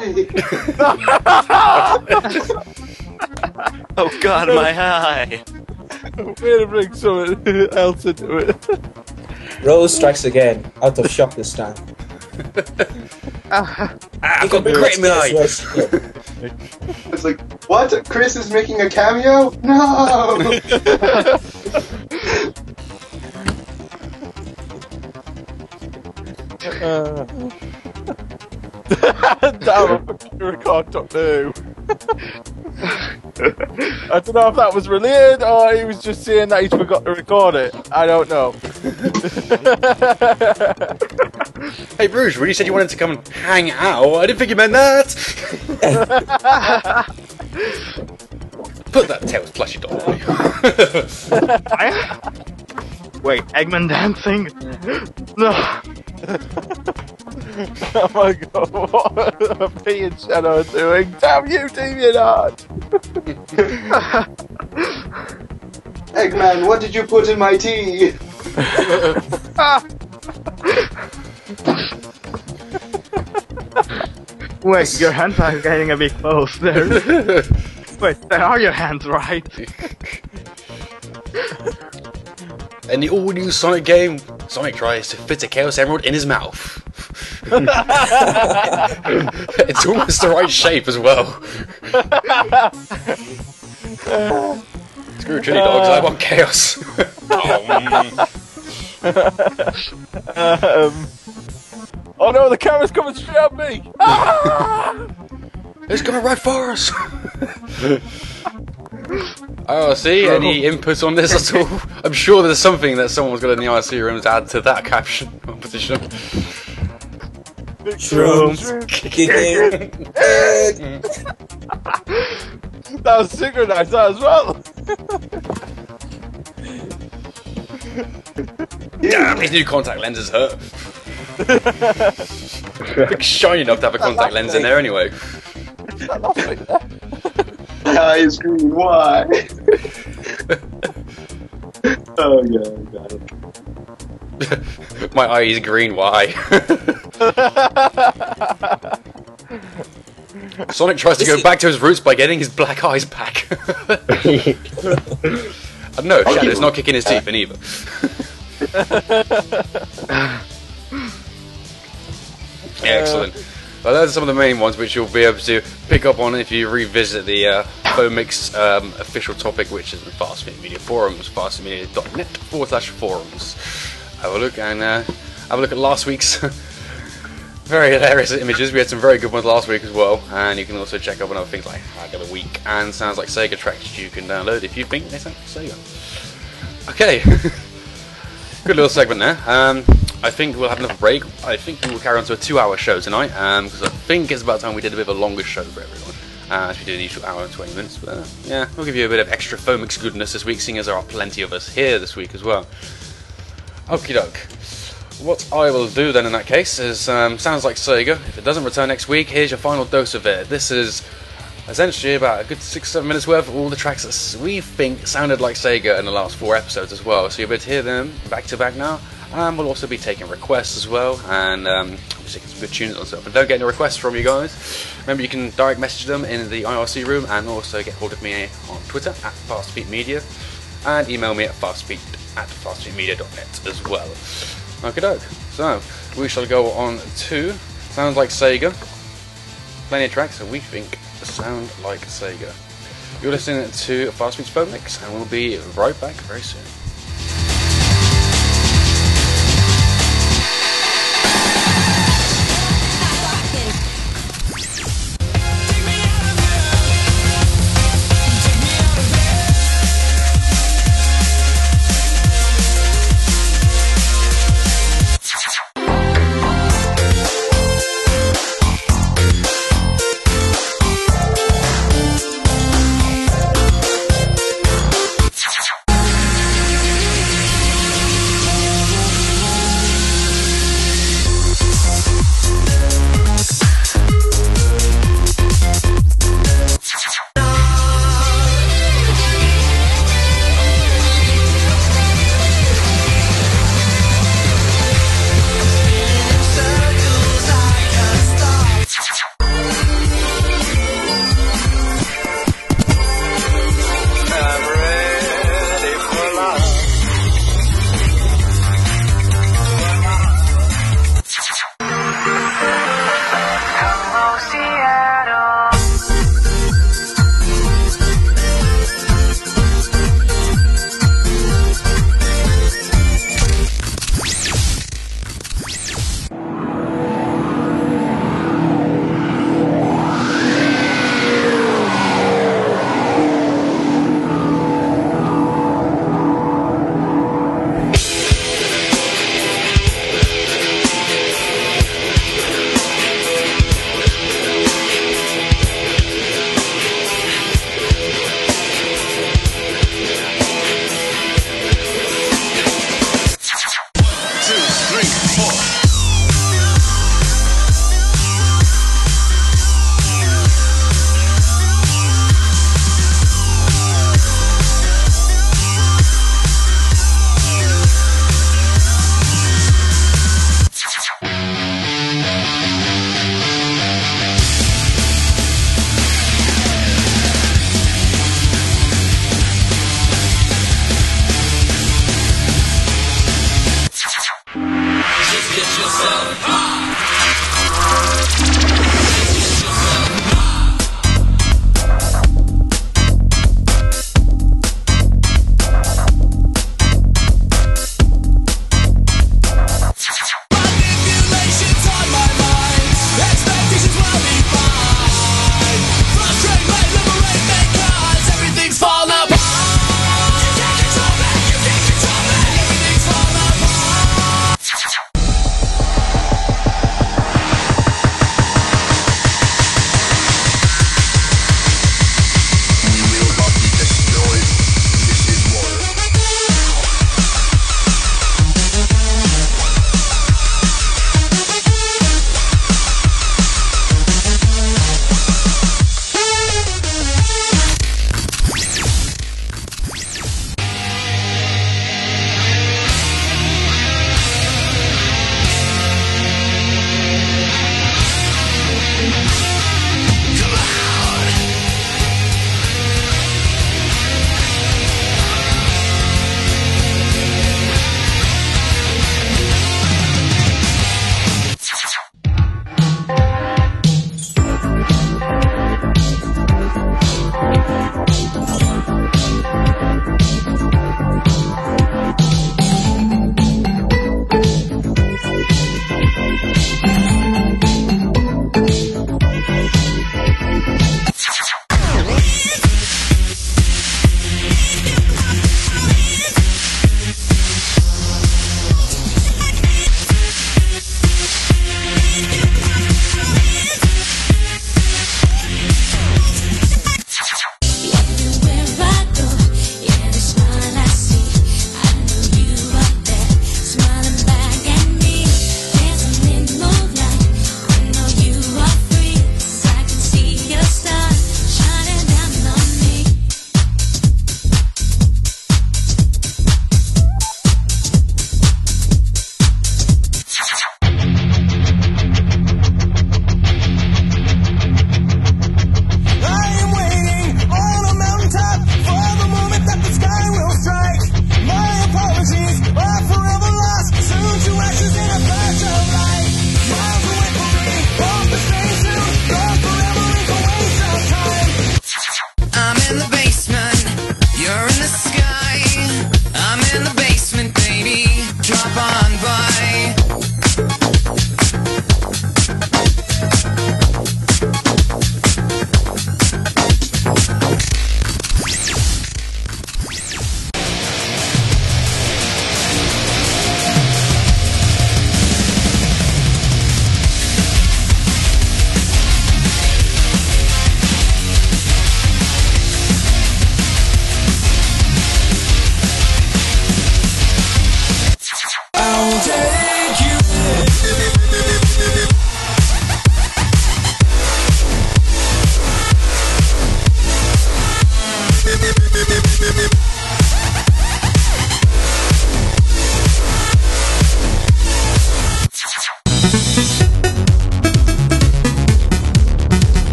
Oh god, my eye! Way to bring someone else into it. Rose strikes again, out of shock this time. I've got the great eye. It's like, what? Chris is making a cameo? No! Damn, I forgot to record Doctor Who. I don't know if that was related or he was just saying that he forgot to record it. I don't know. Hey Bruce, when you said you wanted to come and hang out, I didn't think you meant that. Put that Tails plushie doll away. Wait, Eggman dancing? No. Oh my god, what are P and Shadow doing? Damn you, DeviantArt! Eggman, what did you put in my tea? Wait, your hands are getting a bit close there. Wait, there are your hands, right? In the all-new Sonic game, Sonic tries to fit a Chaos Emerald in his mouth. It's almost the right shape as well. Screw chili dogs, I want chaos. Oh no, the camera's coming straight at me! It's coming right for us! Oh, see, any input on this at all? I'm sure there's something that someone's got in the IRC room to add to that caption composition. Shrooms. Kicking. That was synchronized as well. Damn, these new contact lenses hurt. They're shiny enough to have a contact lens in there anyway. My eye is green, why? Oh yeah, I got it. My eye is green, why? Sonic tries to go back to his roots by getting his black eyes back. I don't know, Shadow's not kicking his teeth in either. Excellent. Well, those are some of the main ones which you'll be able to pick up on if you revisit the Phomix official topic, which is the Fast Fit Media forums, fastfitmedia.net/forums. Have a look and have a look at last week's very hilarious images. We had some very good ones last week as well, and you can also check up on other things like Hack of the Week and Sounds Like Sega tracks you can download if you think they sound like Sega. Okay, good little segment there. I think we'll have another break. I think we will carry on to a 2-hour show tonight, because I think it's about time we did a bit of a longer show for everyone. As we do the usual hour and 20 minutes, but yeah, we'll give you a bit of extra Phomix goodness this week, seeing as there are plenty of us here this week as well. Okie doke. What I will do then in that case is, Sounds Like Sega. If it doesn't return next week, here's your final dose of it. This is essentially about a good 6-7 minutes worth of all the tracks that we think sounded like Sega in the last 4 episodes as well. So you'll be able to hear them back to back now. And we'll also be taking requests as well, and obviously get some good tunes and stuff. And don't get any requests from you guys. Remember, you can direct message them in the IRC room, and also get hold of me on Twitter at FastFeetMedia, and email me at fastfeet@fastfeetmedia.net as well. Okay, doke. So we shall go on to Sounds Like Sega. Plenty of tracks that we think sound like Sega. You're listening to Fast Beats Phomix, and we'll be right back very soon.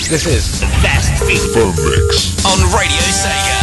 This is Fast Feet Phone Mix on Radio Sega.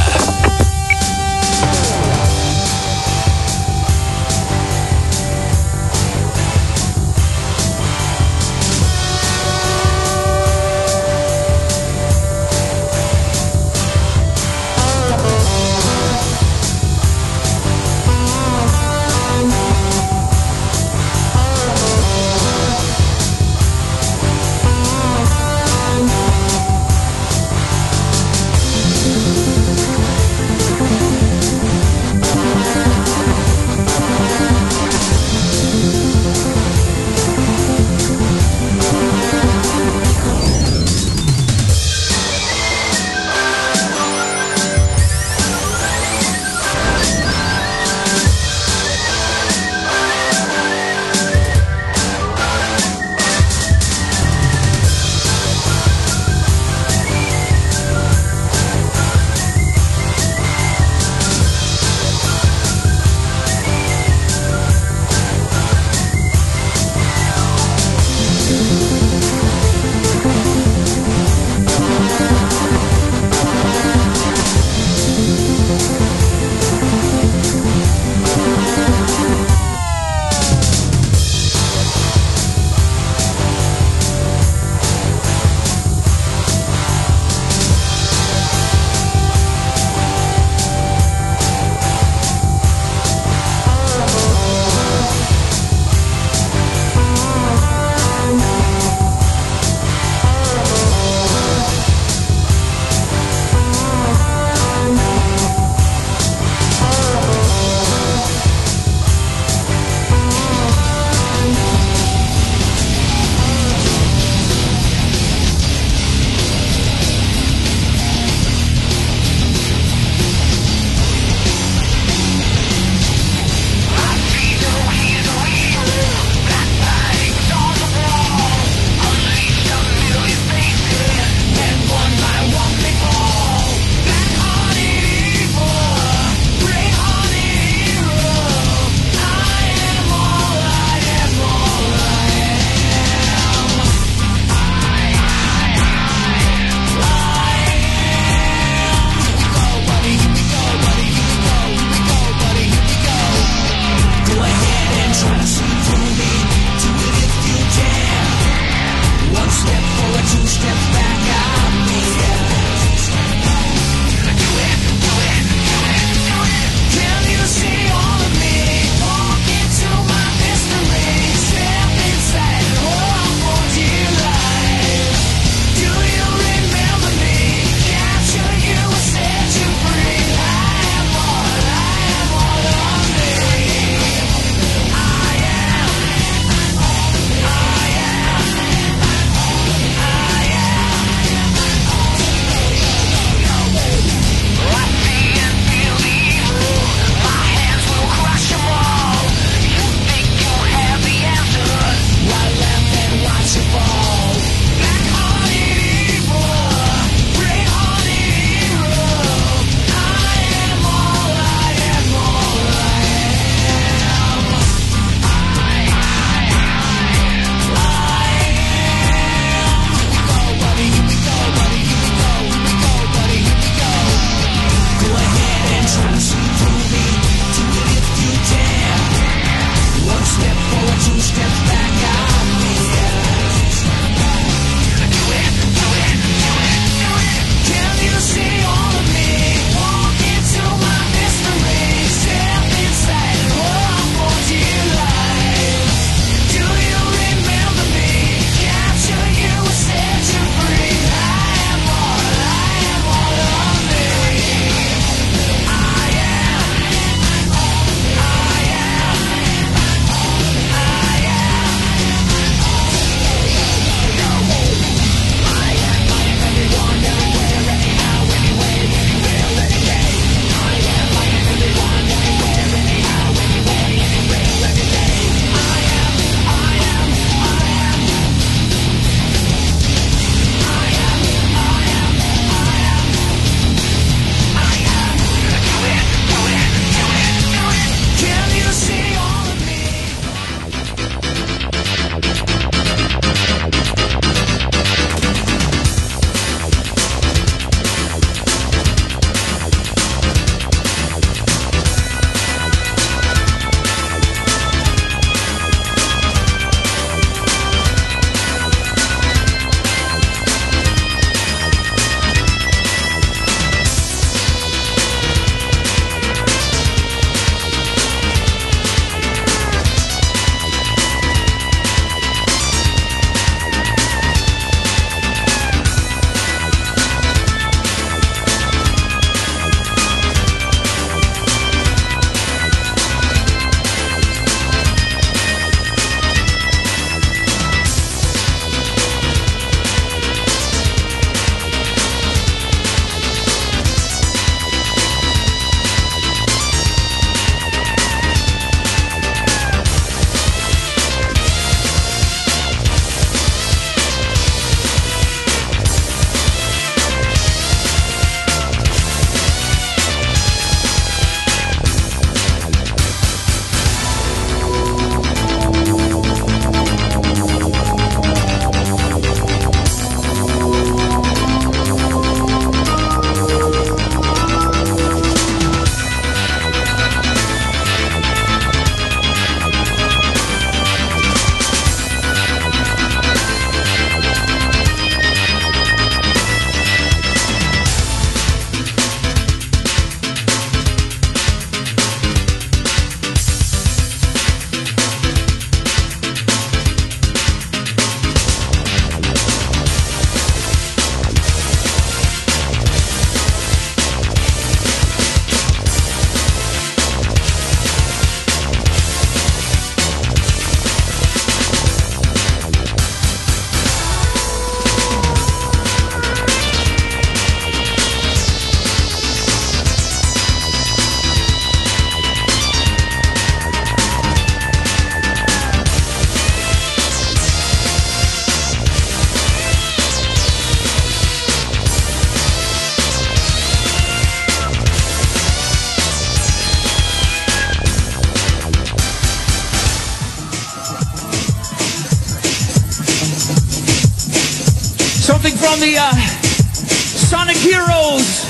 Something from the Sonic Heroes.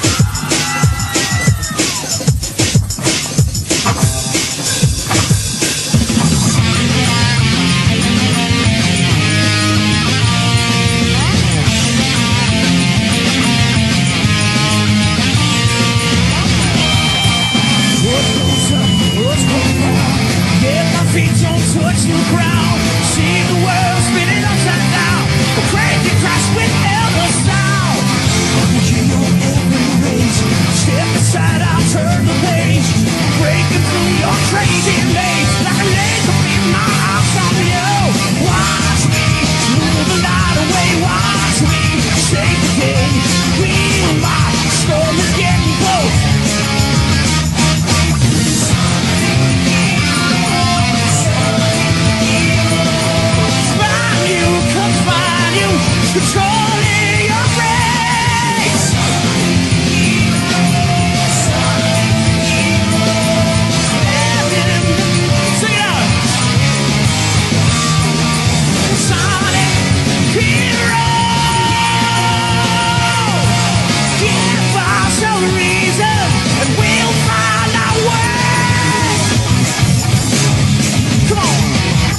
Touch the ground, see the world spinning upside down. A crazy crash with elbow style. You know every race, step aside, I'll turn the page. Breaking through your crazy maze, like a laser beam, my eyes on you. Watch me move the night away. Watch me save the day. Real life, storm is getting close. Controlling your race. Sing it out. Sonic Hero. Give us a reason and we'll find our way. Come on.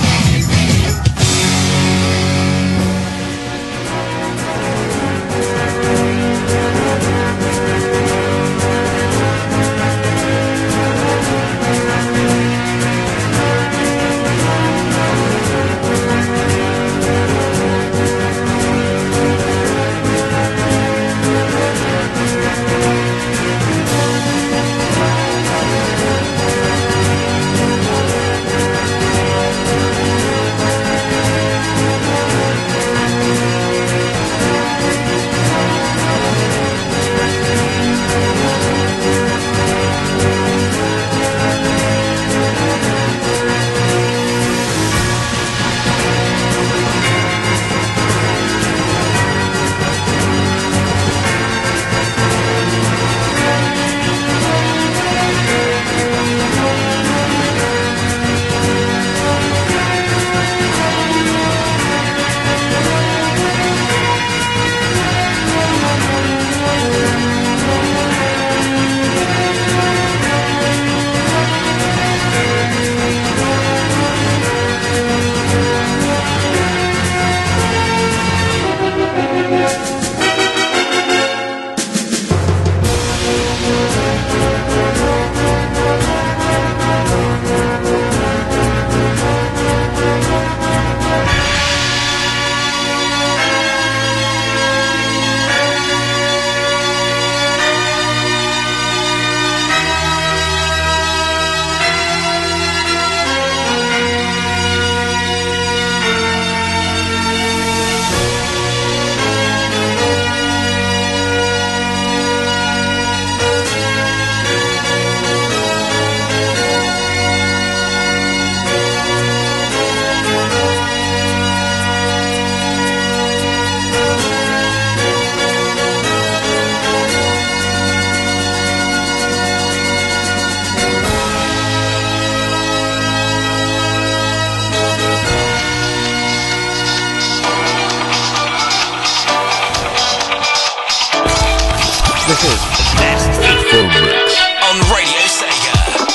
This is the best film mix on Radio Sega.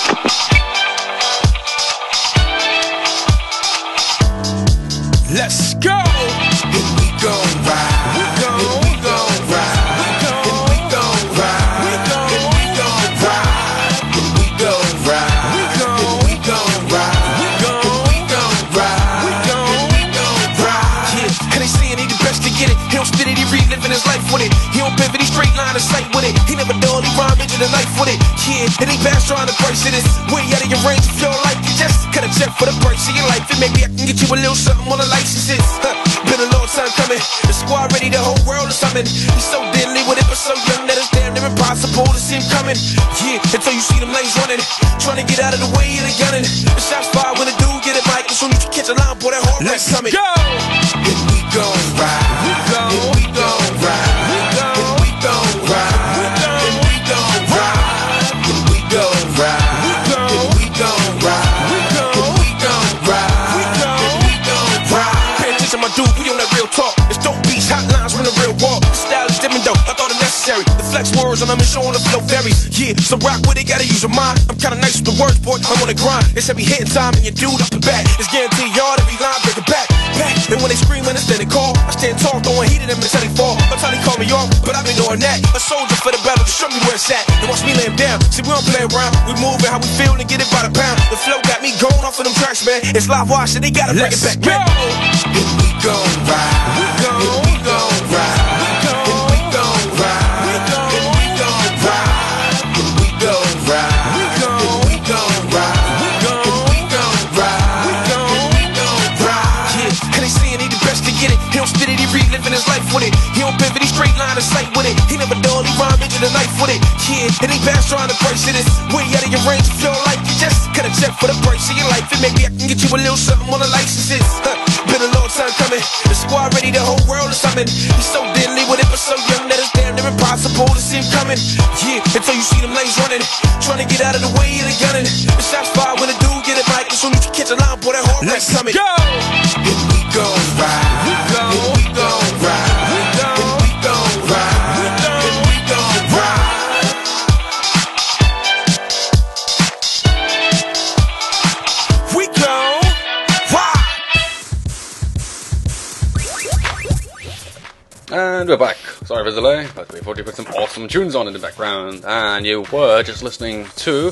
Let's go! Here we go ride. We go, here we go ride. We go, here we go ride. We go, here we go ride. Here we go ride. We go, here we go ride. We go, here we go ride. We go, here we go ride. Yeah, and they saying he the best to get it. He don't spit it, he reliving his life with it. He don't pivot, he straight line of sight with it. He never dull, he rhyme into the life with it. Yeah, it ain't bad trying to price it. It's way out of your range. You feel like you just cut a check for the price of your life. And maybe I can get you a little something on the licenses. Been a long time coming. The squad ready, the whole world is coming. He's so deadly with it, but so young that it's damn near impossible to see him coming. Yeah, until you see them lanes running, trying to get out of the way of the gunning. The shots fired when the dude get it mic, and soon you can catch a line, boy, that hard right coming. Let's go! Here we go ride. We go. Here we go ride. We go. Here we go ride. We go. Here we go ride. Here we go ride. We go. Here we go ride. We go. Here we go ride. We go. Here we go ride. Pay attention, my dude, we on that real talk. It's dope beats, hot flex words and I'm in showing the flow varies. Yeah, so rock with it, gotta use your mind. I'm kinda nice with the words, boy, I'm on the grind. It's heavy hitting time and you dude up the back. It's guaranteed yard, every line, break it back. And when they scream, understand they call. I stand tall, throwing heat at them until they fall. I'm trying to call me off, but I've been doing that. A soldier for the battle to show me where it's at. And watch me lay him down. See, we don't play around. We move it how we feel and get it by the pound. The flow got me going off of them tracks, man. It's live watch, and they gotta bring it back. Go! And we gon' ride. We gon' ride. And we gon' ride. And we gon' ride. And we gon' ride. And we gon' ride. And we gon' ride. And we gon' ride. Yeah, and they saying he the best to get it. He don't spit it, he reliving his life with it. He don't pivot, he straight line of sight with it. He never done, he rhyme into the knife with it. Yeah, and he pass trying to price it. It's way out of your range, you feel like you just cut a check for the price of your life. And maybe I can get you a little something on the licenses. Been a long time coming. The squad ready, the whole world is coming. He's so deadly with it, but so young that it's damn near impossible to see him coming. Yeah, until you see them lanes running, trying to get out of the way of the gunning. The shots fired when the dude get it right. As soon as you catch a line, boy, that hard race coming. Go! And we gon' ride. We gon' ride. We gon' ride. We gon' ride. And we gon' ride. We gon' ride. And we're back. Sorry for the delay, but we thought you put some awesome tunes on in the background. And you were just listening to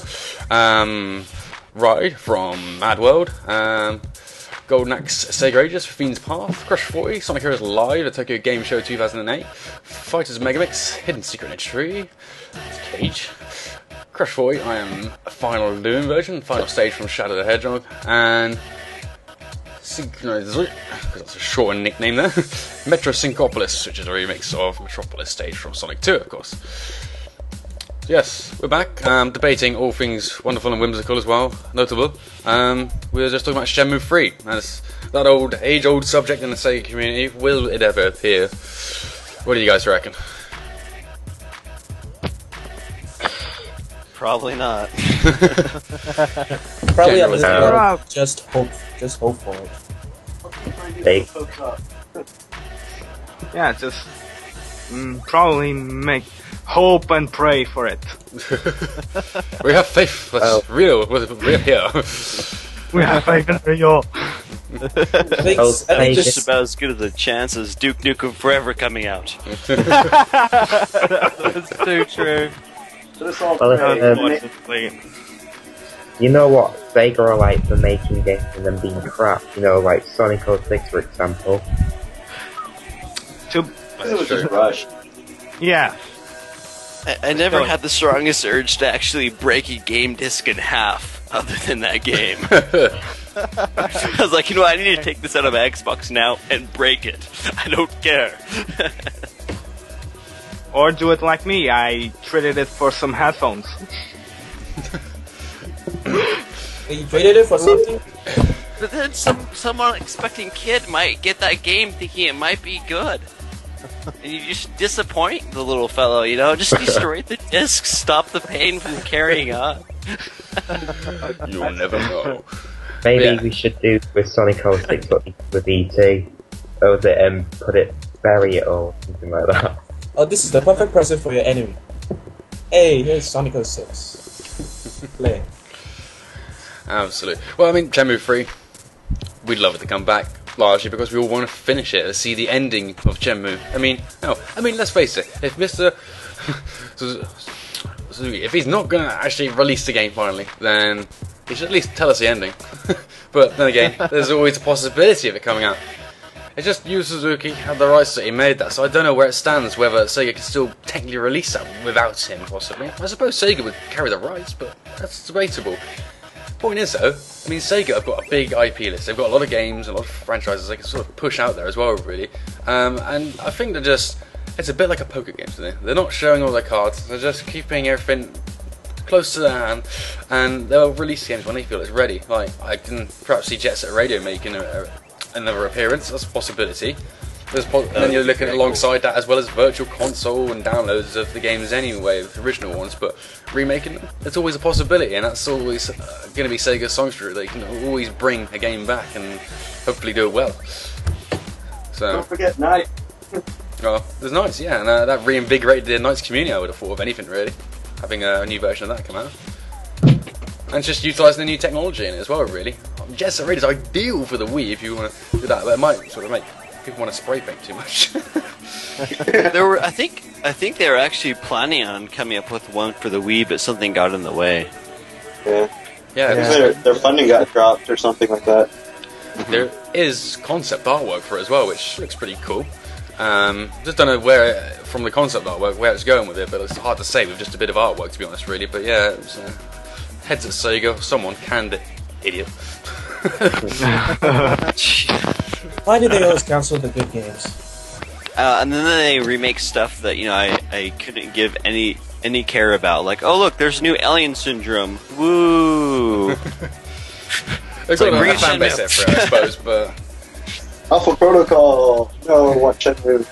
Ride from Mad World, Golden Axe, Sega Ages, Fiend's Path, Crush 40, Sonic Heroes Live at Tokyo Game Show 2008, Fighters Megamix, Hidden Secret Edge 3, Cage, Crush 40, I Am a Final Doom version, Final Stage from Shadow the Hedgehog, and Synchronizer, because that's a short nickname there, Metro Syncopolis, which is a remix of Metropolis Stage from Sonic 2, of course. Yes, we're back, debating all things wonderful and whimsical as well, notable. We were just talking about Shenmue 3, as that old, age-old subject in the Sega community. Will it ever appear? What do you guys reckon? Probably not. Probably not. Just hope for it. Yeah, just probably make hope and pray for it. We have faith. That's real. We're here. We have faith in you. I think just about as good of a chance as Duke Nukem Forever coming out. That's too true. Well, you know what Sega are like for making games and them being crap? You know, like Sonic 06, for example. It was just rushed. Yeah. I never had the strongest urge to actually break a game disc in half, other than that game. I was like, you know what, I need to take this out of my Xbox now and break it. I don't care. Or do it like me, I traded it for some headphones. You traded it for something? But then some unexpecting kid might get that game thinking it might be good. And you just disappoint the little fellow, you know? Just destroy the disc, stop the pain from carrying on. You'll never know. Maybe we should do with Sonic 06 what we did with E.T. Or was it, bury it or something like that. Oh, this is the perfect present for your enemy. Hey, here's Sonic 06. Play. Absolutely. Well, I mean, Shenmue 3, we'd love it to come back, largely because we all want to finish it, to see the ending of Shenmue. I mean, let's face it, if Mr. Suzuki, if he's not going to actually release the game finally, then he should at least tell us the ending. But then again, there's always a possibility of it coming out. It's just Yu Suzuki had the rights that he made that, so I don't know where it stands, whether Sega can still technically release that without him, possibly. I suppose Sega would carry the rights, but that's debatable. Point is, though, I mean, Sega have got a big IP list. They've got a lot of games, a lot of franchises they can sort of push out there as well, really. And I think they're just... It's a bit like a poker game to them. They're not showing all their cards. They're just keeping everything close to their hand, and they'll release games when they feel it's ready. Like, I can perhaps see Jet Set Radio making another appearance. That's a possibility. And then you're looking alongside that as well as virtual console and downloads of the games anyway, the original ones, but remaking them, it's always a possibility, and that's always going to be Sega's songstress. They can always bring a game back and hopefully do it well. So don't forget Night. Well, it was nice, yeah, and that reinvigorated the Knights community, I would have thought, of anything, really. Having a new version of that come out. And just utilising the new technology in it as well, really. Jet Set Radio is ideal for the Wii if you want to do that, but it might sort of make people want to spray paint too much. I think they were actually planning on coming up with one for the Wii, but something got in the way. Yeah. Their funding got dropped or something like that. There is concept artwork for it as well, which looks pretty cool. Just don't know where, from the concept artwork, where it's going with it, but it's hard to say with just a bit of artwork, to be honest, really. But yeah, it was, heads at Sega, someone canned it, idiot. Why do they always cancel the good games? And then they remake stuff that I couldn't give any care about. Like, oh look, there's new Alien Syndrome. Woo! They've got a fan base there for it, I suppose, but Alpha Protocol. No, what Shenmue?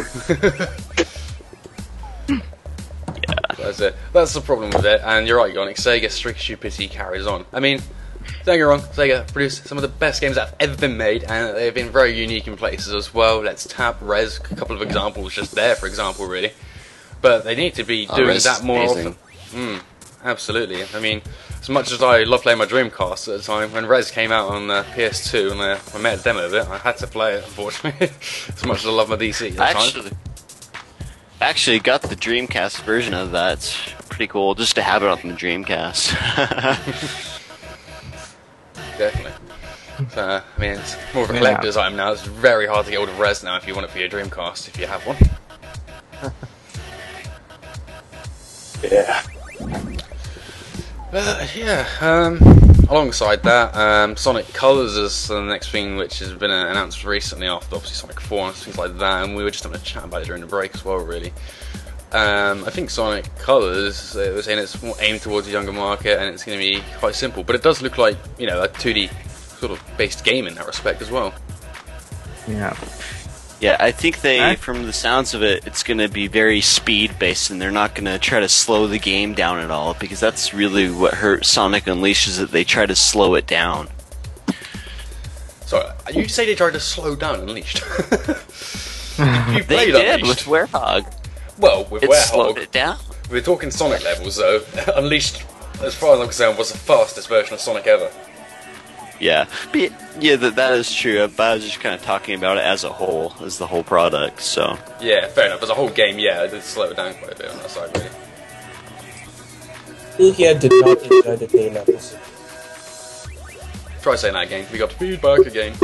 That's it. That's the problem with it, and you're right, Yonic. Sega's strict stupidity carries on. I mean, don't get me wrong, Sega produced some of the best games that have ever been made, and they've been very unique in places as well. Let's tap Rez, a couple of examples just there, for example, really. But they need to be doing Rez that more amazing. often. Absolutely. I mean, as much as I love playing my Dreamcast at the time, when Rez came out on PS2 and I made a demo of it, I had to play it, unfortunately. As much as I love my DC at the time. Actually got the Dreamcast version of that. It's pretty cool just to have it on the Dreamcast. Definitely. So, I mean, it's more of a collector's item now. It's very hard to get hold of Rez now if you want it for your Dreamcast, if you have one. Yeah. Alongside that, Sonic Colors is the next thing which has been announced recently after obviously Sonic 4 and things like that, and we were just having a chat about it during the break as well, really. I think Sonic Colors, it was saying it's more aimed towards a younger market and it's going to be quite simple, but it does look like, a 2D sort of based game in that respect as well. Yeah. Yeah, I think from the sounds of it, it's going to be very speed-based, and they're not going to try to slow the game down at all, because that's really what hurt Sonic Unleashed, is that they try to slow it down. So, you say they tried to slow down Unleashed? You They played did Unleashed. with Werehog. Well, with It Werehog, slowed it down. we're talking Sonic levels, though. Unleashed, as far as I'm concerned, was the fastest version of Sonic ever. Yeah, but that is true. But I was just kind of talking about it as a whole, as the whole product. So Yeah, fair enough. As a whole game, I did slow it down quite a bit on that side, really. Who here did not enjoy the day levels? Try saying that again. We got feedback again.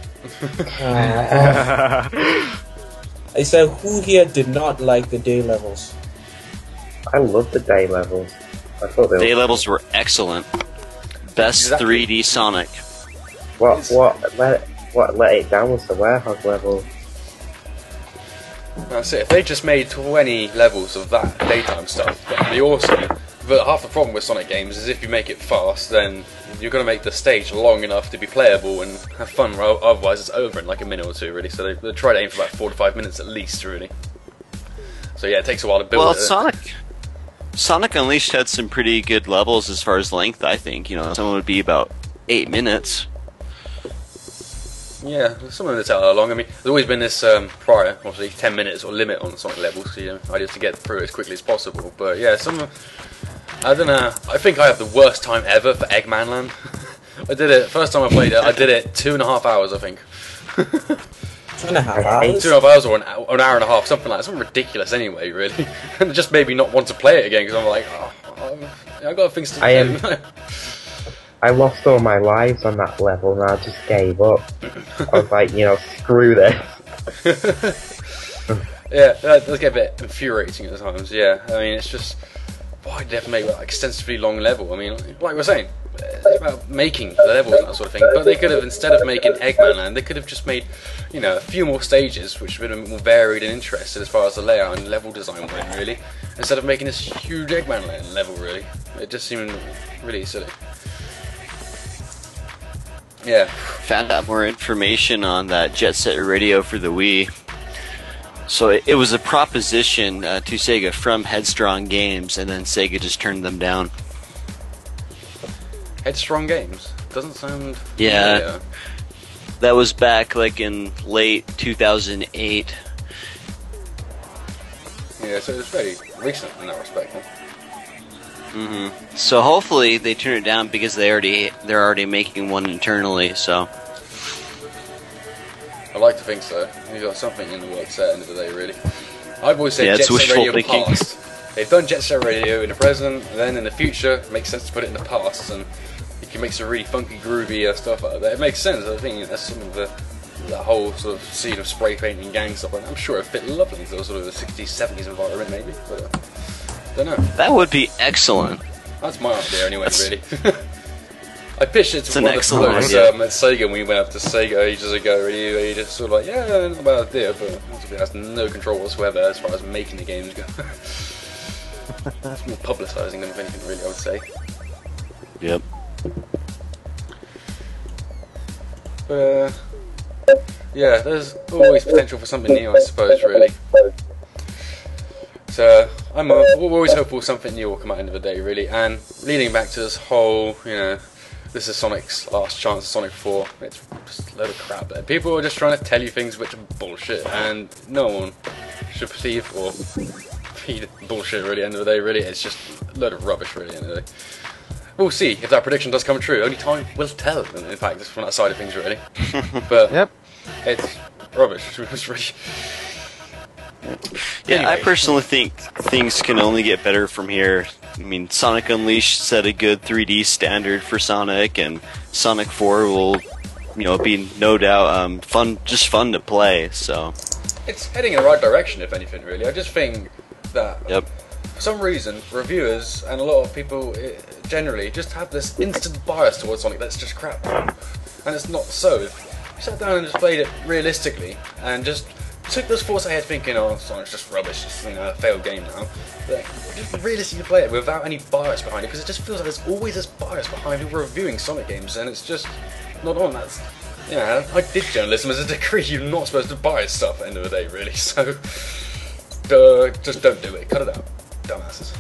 I said, who here did not like the day levels? I love the day levels. I thought they day were... levels were excellent. Best Exactly. 3D Sonic. What let it down was the Werehog level. That's it. If they just made 20 levels of that daytime stuff, that'd be awesome. But half the problem with Sonic games is if you make it fast, then you're going to make the stage long enough to be playable and have fun, otherwise it's over in like a minute or two, really. So they try to aim for about 4 to 5 minutes at least, really. So yeah, it takes a while to build Well, it. Sonic Unleashed had some pretty good levels as far as length, I think. Some would be about 8 minutes. Yeah, some of it's out long. I mean, there's always been this prior, obviously, 10 minutes or limit on Sonic levels, so idea is to get through it as quickly as possible. But yeah, I don't know, I think I have the worst time ever for Eggman Land. I did it, first time I played it, I did it 2.5 hours, I think. 2.5 hours? 2.5 hours or an hour and a half, something like that. Something ridiculous anyway, really. And it just made me not want to play it again, because I'm like, I've got things to do. I lost all my lives on that level and I just gave up. I was like, screw this. Yeah, that does get a bit infuriating at times, yeah. I mean, it's just, why did they have to make that extensively long level? I mean, like we were saying, it's about making the levels and that sort of thing. But they could have, instead of making Eggman Land, they could have just made, a few more stages, which would have been more varied and interesting as far as the layout and level design went, really. Instead of making this huge Eggman Land level, really. It just seemed really silly. Yeah. Found out more information on that Jet Set Radio for the Wii. So it was a proposition to Sega from Headstrong Games, and then Sega just turned them down. Headstrong Games? Doesn't sound... Yeah. That was back in late 2008. Yeah, so it's very recent in that respect. So hopefully they turn it down because they're already making one internally. So I like to think so. You've got something in the works at the end of the day, really. I've always said Yeah, Jet it's Set wishful Radio in the thinking. past. They've done Jet Set Radio in the present, and then in the future, it makes sense to put it in the past, and you can make some really funky, groovy stuff out of that. It makes sense. I think that's some of that whole sort of scene of spray painting gang stuff. And I'm sure it fit lovely into sort of the 60s, 70s environment, maybe. But don't know. that would be excellent. That's my idea, anyway. Really. I pitched it to an one of the excellent fellows idea. at Sega when we went up to Sega ages ago. Really, just sort of like, yeah, not a bad idea, but it has no control whatsoever as far as making the games go. It's more publicising them, if anything, really, I would say. Yep. But yeah, there's always potential for something new, I suppose, really. So I'm always hopeful something new will come out at the end of the day, really. And leading back to this whole, this is Sonic's last chance, Sonic 4. It's just a load of crap there. People are just trying to tell you things which are bullshit, and no one should believe or feed bullshit, really, at the end of the day, really. It's just a load of rubbish, really, at the end of the day. We'll see if that prediction does come true. Only time will tell, in fact, just from that side of things, really. But it's rubbish. It's really... Yeah, Anyway. I personally think things can only get better from here. I mean, Sonic Unleashed set a good 3D standard for Sonic, and Sonic 4 will, be no doubt fun to play. So It's heading in the right direction, if anything, really. I just think that for some reason, reviewers and a lot of people generally just have this instant bias towards Sonic that's just crap. And it's not so. If you sat down and just played it realistically and just took those thoughts ahead thinking, oh, Sonic's just rubbish, it's a failed game now. Like, just realistically play it without any bias behind it, because it just feels like there's always this bias behind people reviewing Sonic games, and it's just not on. That's, I did journalism as a degree. You're not supposed to bias stuff at the end of the day, really. So, just don't do it. Cut it out, dumbasses.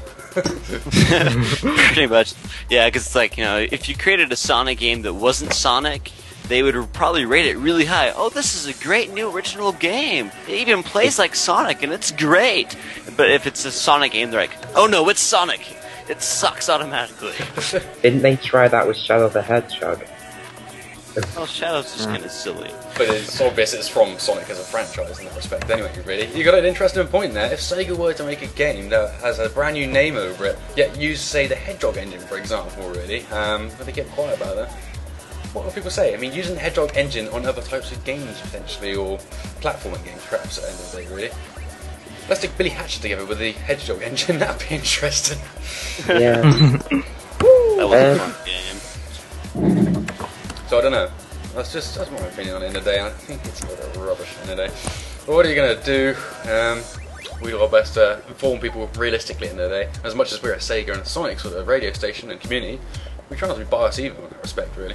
pretty much, yeah. Because it's like, if you created a Sonic game that wasn't Sonic, they would probably rate it really high. Oh, this is a great new original game. It even plays like Sonic, and it's great. But if it's a Sonic game, they're like, oh no, it's Sonic. It sucks automatically. Didn't they try that with Shadow the Hedgehog? Well, Shadow's just kind of silly. But it's obvious it's from Sonic as a franchise in that respect. Anyway, really, you got an interesting point there. If Sega were to make a game that has a brand new name over it, yet use, say, the Hedgehog engine, for example, really, but they get quiet about that. What do people say? I mean, using the Hedgehog engine on other types of games, potentially, or platforming games, perhaps, at the end of the day, really. Let's take Billy Hatchet together with the Hedgehog engine, that'd be interesting. Yeah. That was a fun game. So, I don't know. That's my opinion on it in the day. I think it's a lot of rubbish in the day. But what are you going to do? We do our best to inform people realistically in the day. As much as we're a Sega and a Sonic sort of radio station and community, we try not to be biased either in that respect, really.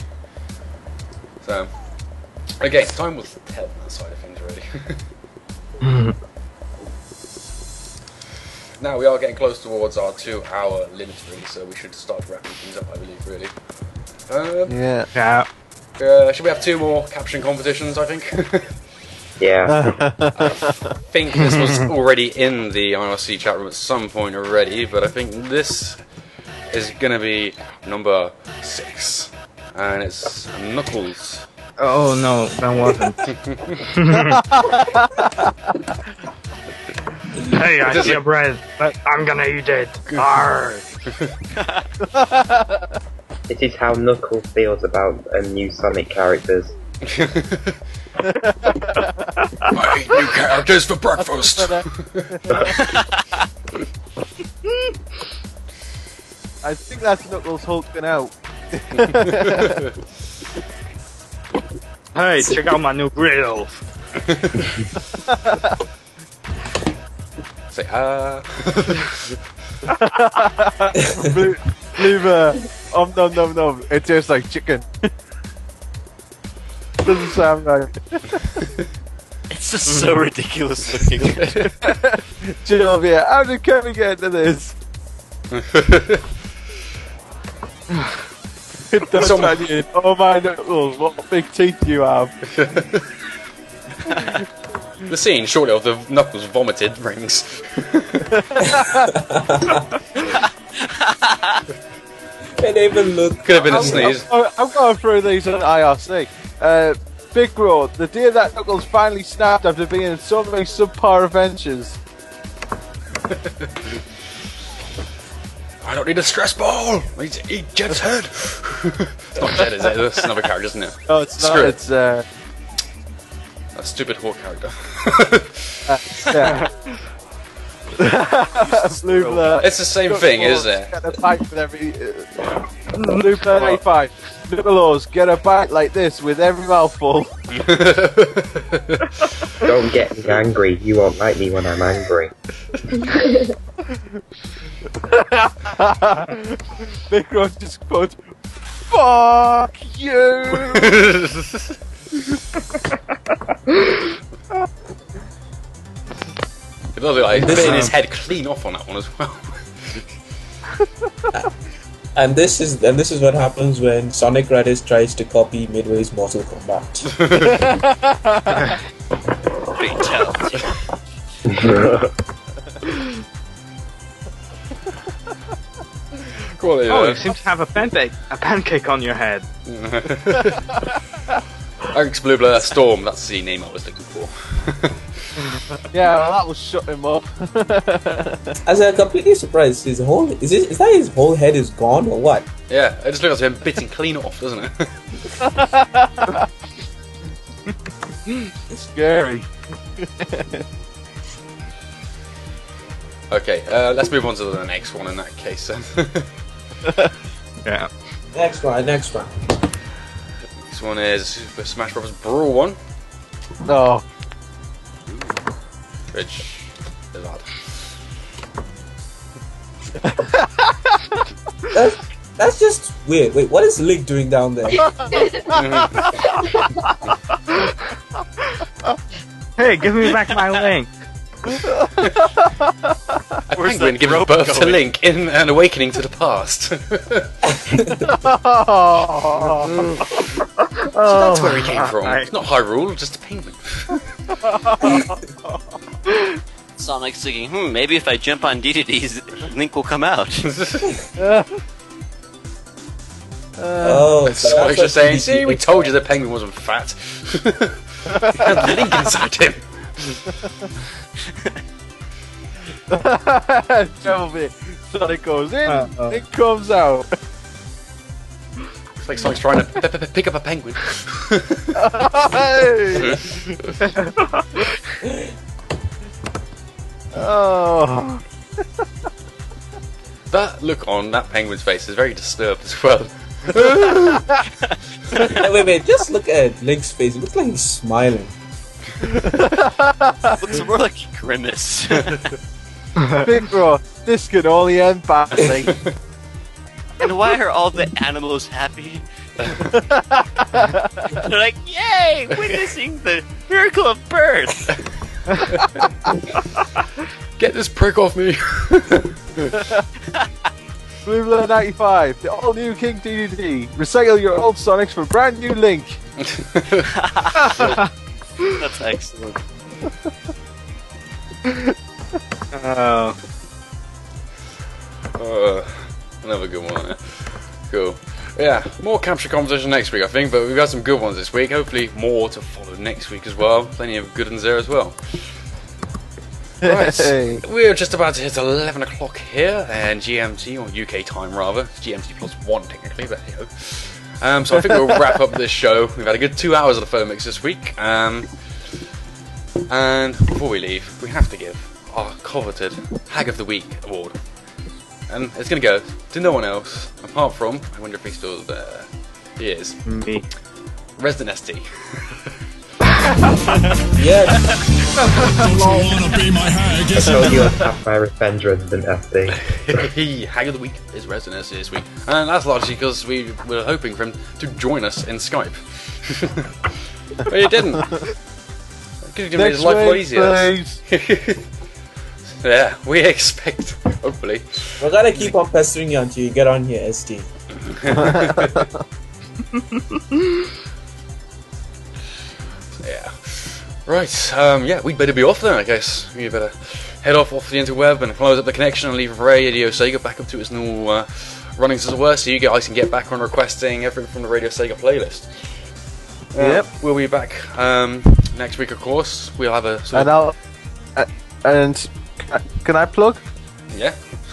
So, again, time will tell on that side of things, really. Now, we are getting close towards our 2-hour limit, really, so we should start wrapping things up, I believe, really. Should we have 2 more caption competitions, I think? Yeah. I think this was already in the IRC chat room at some point already, but I think this is going to be number 6. And it's Knuckles. Oh no, that wasn't. Hey, I see your bread, but I'm gonna eat it. Arr. It is how Knuckles feels about new Sonic characters. I eat new characters for breakfast. I think that's Knuckles hulking out. Hey, check out my new grill. Say, Bloomer. Nom. It tastes like chicken. Doesn't sound right. It's just so ridiculous looking. Genovia, how did Kevin get into this? It does oh my Knuckles, what big teeth you have. The scene, shortly of the Knuckles vomited rings. Can't even look. Could have been a sneeze. I'm going through these on IRC. Big Bro, the day that Knuckles finally snapped after being in so many subpar adventures. I don't need a stress ball. I need to eat Jed's head. It's not Jed, is it? It's another character, isn't it? No, it's not. It's a stupid whore character. Yeah. Lubla. It's the same thing, isn't it? Get a bite with every. Lubla 85. Knuckles, get a bite like this with every mouthful. Don't get me angry. You won't like me when I'm angry. Big Ron just quote, "Fuck you." It does look like he's bitten his head clean off on that one as well. And this is what happens when Sonic Raditz tries to copy Midway's Mortal Kombat. Fatality. Quality, Oh, you seem to have a pancake on your head. Alex Blubler Storm, that's the name I was looking for. Yeah, well, that will shut him up. As I'm completely surprised, is that his whole head is gone or what? Yeah, it just looks like him bitten clean off, doesn't it? It's scary. Okay, let's move on to the next one in that case then. Yeah. Next one. This one is Super Smash Bros. Brawl 1. No. Which is odd. That's just weird. Wait, what is Link doing down there? Hey, give me back my Link. A penguin gives birth to Link in an awakening to the past. So that's where he came from. It's not Hyrule, just a penguin. Sonic's thinking, maybe if I jump on DDD's, Link will come out. So that's just saying, see, we told you the penguin wasn't fat. It had Link inside him. Tell me, Sonic goes in, it comes out. It's like Sonic's trying to pick up a penguin. Oh. That look on that penguin's face is very disturbed as well. Wait, just look at Link's face. It looks like he's smiling. Looks more like a grimace. Big Bro, this could only end badly. And why are all the animals happy? They're like, yay! Witnessing the miracle of birth! Get this prick off me! Blue 95, the all new King DDD. Recycle your old Sonics for brand new Link. That's excellent. Another good one there. Cool. Yeah, more capture competition next week, I think, but we've got some good ones this week. Hopefully, more to follow next week as well. Plenty of good ones there as well. Right, we're just about to hit 11 o'clock here, and GMT, or UK time rather. It's GMT plus 1 technically, but hey ho. So I think we'll wrap up this show. We've had a good 2 hours of the Phone Mix this week. And before we leave, we have to give our coveted Hag of the Week award. And it's going to go to no one else, apart from, I wonder if he's still there. He is. Me. Resident ST. Yes. I told you I'd have my revenge, Resident SD. Hag of the Week is Resident ST this week. And that's largely because we were hoping for him to join us in Skype. But he didn't. Could have made his life a lot easier. Yeah, we expect, hopefully. We're gonna keep on pestering you until you get on here, ST. Yeah. Right, yeah, we'd better be off then, I guess. We better head off the interweb and close up the connection and leave Radio Sega back up to its normal runnings as it were, so you guys can get back on requesting everything from the Radio Sega playlist. Yep. We'll be back next week, of course. We'll have a... Can I plug? Yeah.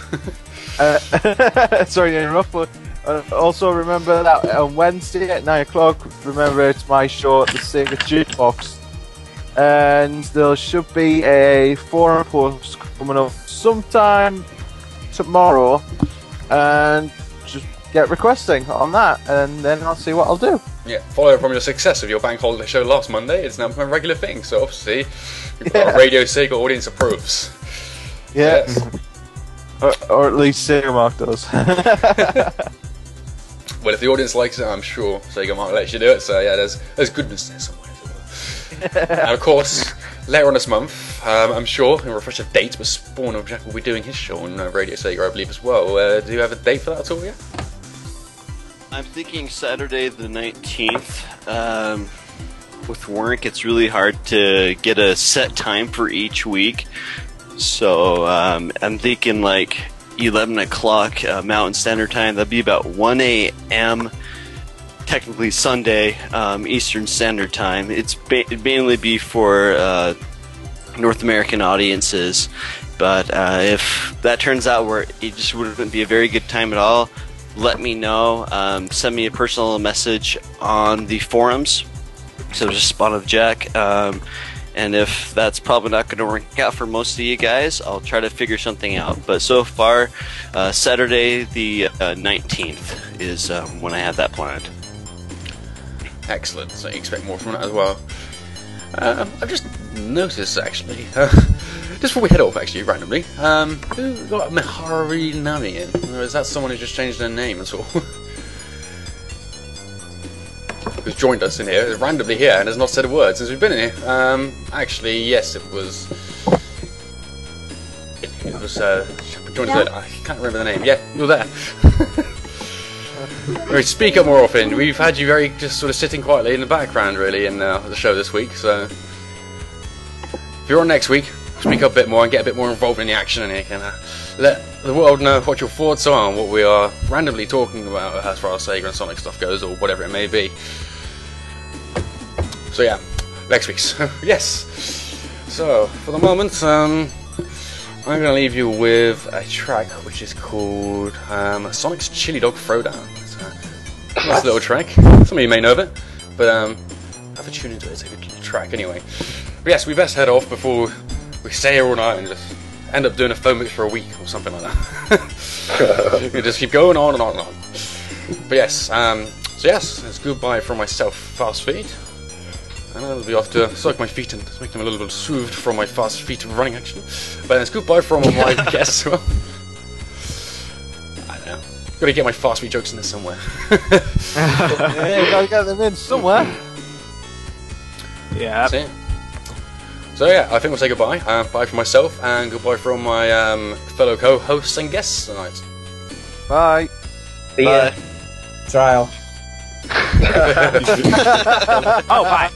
Sorry to interrupt, but also remember that on Wednesday at 9 o'clock, remember it's my show at the Sega Jukebox. And there should be a forum post coming up sometime tomorrow, and just get requesting on that, and then I'll see what I'll do. Yeah, follow from your success of your bank holiday show last Monday. It's now become a regular thing, so obviously our Radio Sega audience approves. Yeah. Yes. Or at least Sega Mark does. Well, if the audience likes it, I'm sure Sega Mark lets you do it, so yeah, there's goodness there somewhere. And of course, later on this month, I'm sure, in refresh of dates, but Spawn of Jack will be doing his show on Radio Sega, I believe, as well. Do you have a date for that at all yet? I'm thinking Saturday the 19th. With work, it's really hard to get a set time for each week. So I'm thinking like 11 o'clock Mountain Standard Time. That'd be about 1 a.m. technically Sunday Eastern Standard Time. It'd mainly be for North American audiences. But if that turns out where it just wouldn't be a very good time at all, let me know. Send me a personal message on the forums. So just Spawn of Jack. And if that's probably not going to work out for most of you guys, I'll try to figure something out. But so far, Saturday the 19th is when I have that planned. Excellent. So you expect more from that as well. I've just noticed, actually, just before we head off, actually, randomly, who got Mihari Nami in? Or is that someone who just changed their name at all? Who's joined us in here, randomly here, and has not said a word since we've been in here. Actually, yes, it was joined us. I can't remember the name. Yeah, you're there. Right, speak up more often. We've had you very just sort of sitting quietly in the background, really, in the show this week. So if you're on next week, speak up a bit more and get a bit more involved in the action, and you can let the world know what your thoughts are on what we are randomly talking about as far as Sega and Sonic stuff goes, or whatever it may be. So yeah, next week's. Yes. So for the moment, I'm going to leave you with a track which is called Sonic's Chili Dog Throwdown. It's a nice little track. Some of you may know of it, but have a tune into it. It's a good little track anyway. But yes, we best head off before we stay here all night and just end up doing a phone mix for a week or something like that. We just keep going on and on and on. But yes, so yes, it's goodbye from myself, Fast Feet. And I'll be off to soak my feet and just make them a little bit soothed from my fast feet running action. But it's goodbye from my guests as well. I don't know. Gotta get my fast feet jokes in there somewhere. Yeah, you gotta get them in somewhere. Yeah. So yeah, I think we'll say goodbye. Bye from myself, and goodbye from my fellow co-hosts and guests tonight. Bye. See ya. Trial. Oh, bye.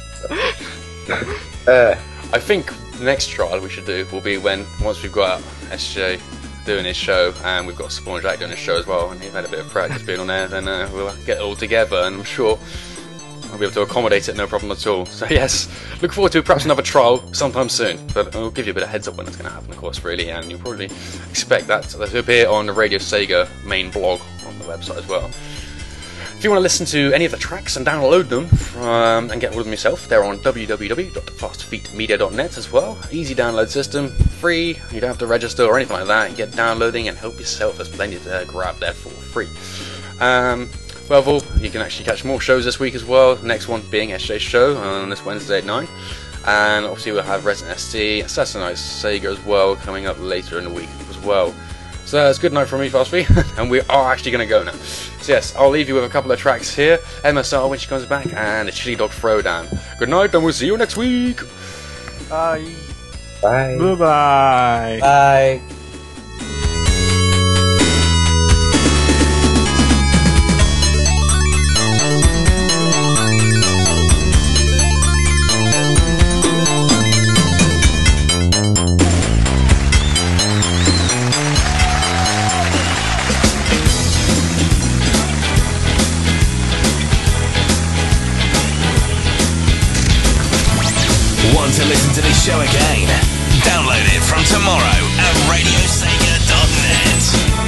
I think the next trial we should do will be once we've got SJ doing his show, and we've got Spawn Jack doing his show as well, and he's had a bit of practice being on there, then we'll get it all together, and I'm sure I'll be able to accommodate it, no problem at all. So yes, look forward to perhaps another trial sometime soon, but I'll give you a bit of heads up when it's going to happen, of course, really, and you'll probably expect that to appear on the Radio Sega main blog on the website as well. If you want to listen to any of the tracks and download them and get hold of them yourself, they're on www.fastfeetmedia.net as well. Easy download system, free, you don't have to register or anything like that. You get downloading and help yourself, there's plenty to grab there for free. Well, you can actually catch more shows this week as well, the next one being SJ's show on this Wednesday at 9. And obviously we'll have Resident ST, Assassin's Sega as well, coming up later in the week as well. So it's good night from me, Fast Feet, and we are actually going to go now. So yes, I'll leave you with a couple of tracks here, MSR when she comes back, and the Chili Dog Throwdown. Good night, and we'll see you next week! Bye. Bye. Bye-bye. Bye. Want to listen to this show again? Download it from tomorrow at radiosega.net.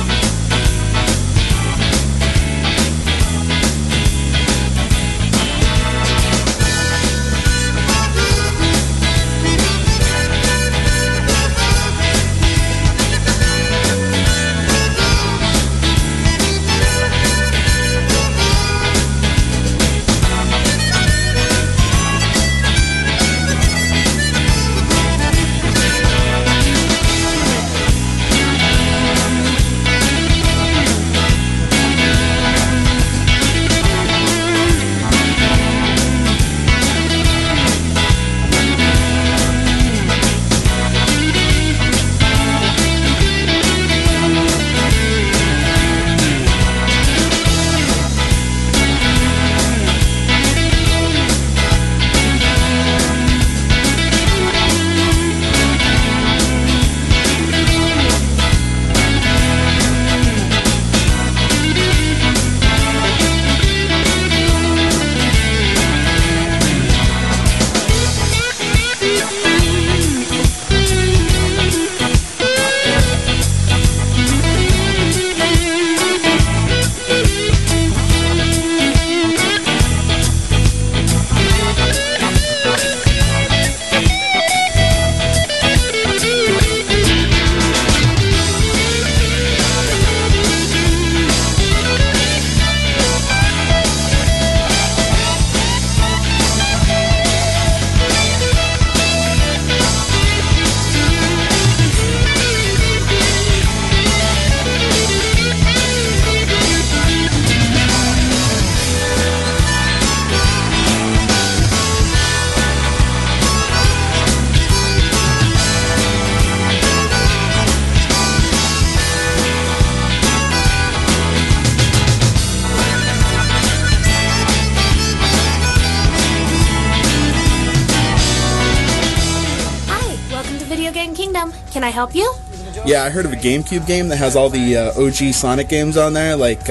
Can I help you? Yeah, I heard of a GameCube game that has all the OG Sonic games on there, like,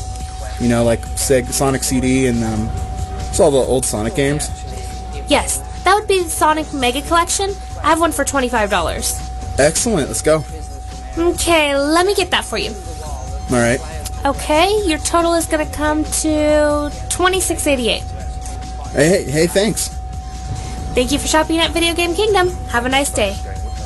like Sonic CD and it's all the old Sonic games. Yes, that would be the Sonic Mega Collection. I have one for $25. Excellent, let's go. Okay, let me get that for you. All right. Okay, your total is going to come to $26.88. Hey, thanks. Thank you for shopping at Video Game Kingdom. Have a nice day.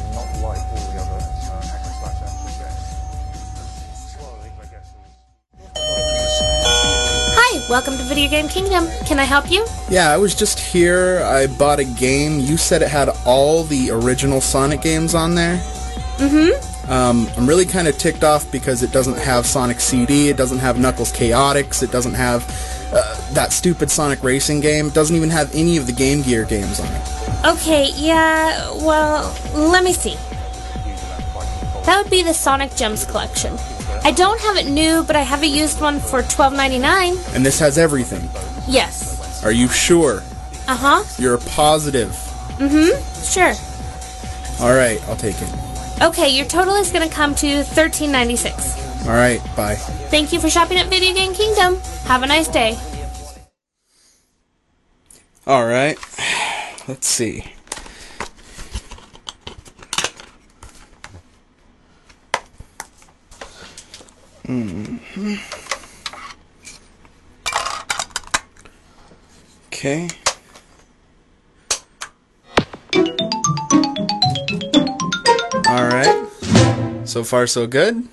Hi, welcome to Video Game Kingdom. Can I help you? Yeah, I was just here. I bought a game. You said it had all the original Sonic games on there. Mm-hmm. I'm really kind of ticked off because it doesn't have Sonic CD, it doesn't have Knuckles Chaotix, it doesn't have that stupid Sonic Racing game, it doesn't even have any of the Game Gear games on it. Okay, yeah, well, let me see. That would be the Sonic Gems collection. I don't have it new, but I have a used one for $12.99. And this has everything? Yes. Are you sure? Uh-huh. You're positive? Mm-hmm, sure. Alright, I'll take it. Okay, your total is going to come to $13.96. Alright, bye. Thank you for shopping at Video Game Kingdom. Have a nice day. Alright, let's see. Okay. Alright. So far, so good.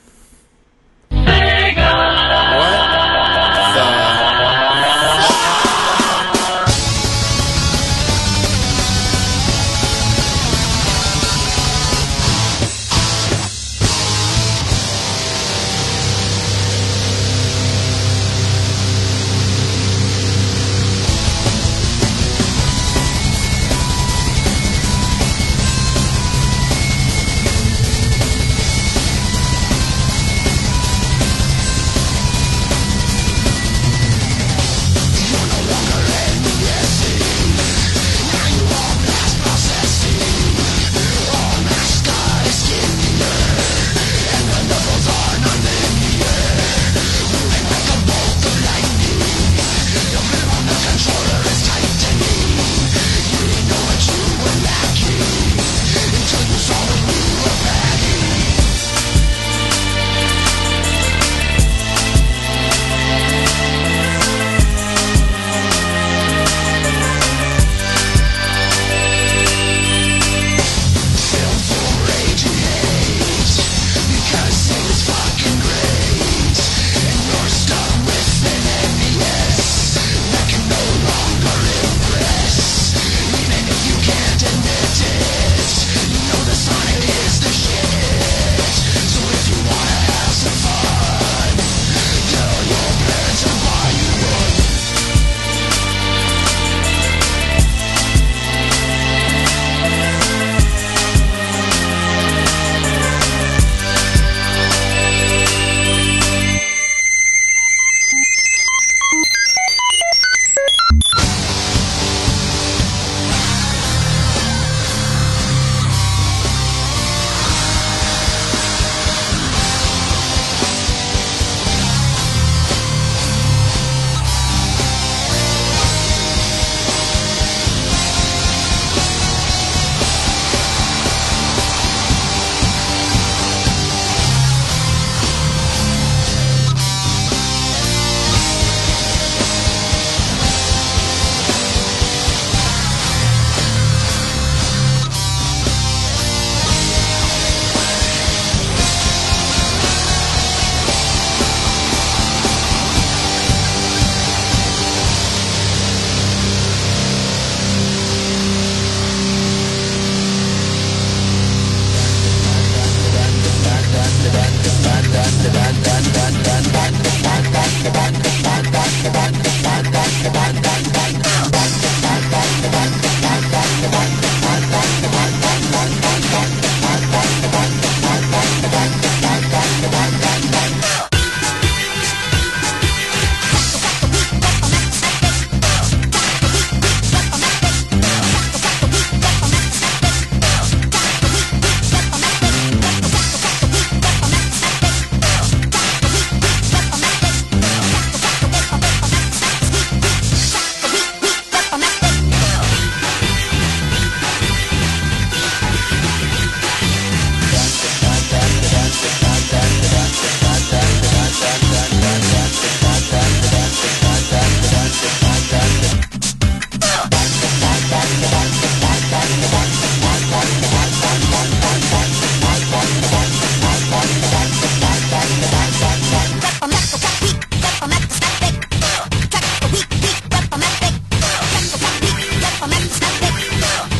Yeah.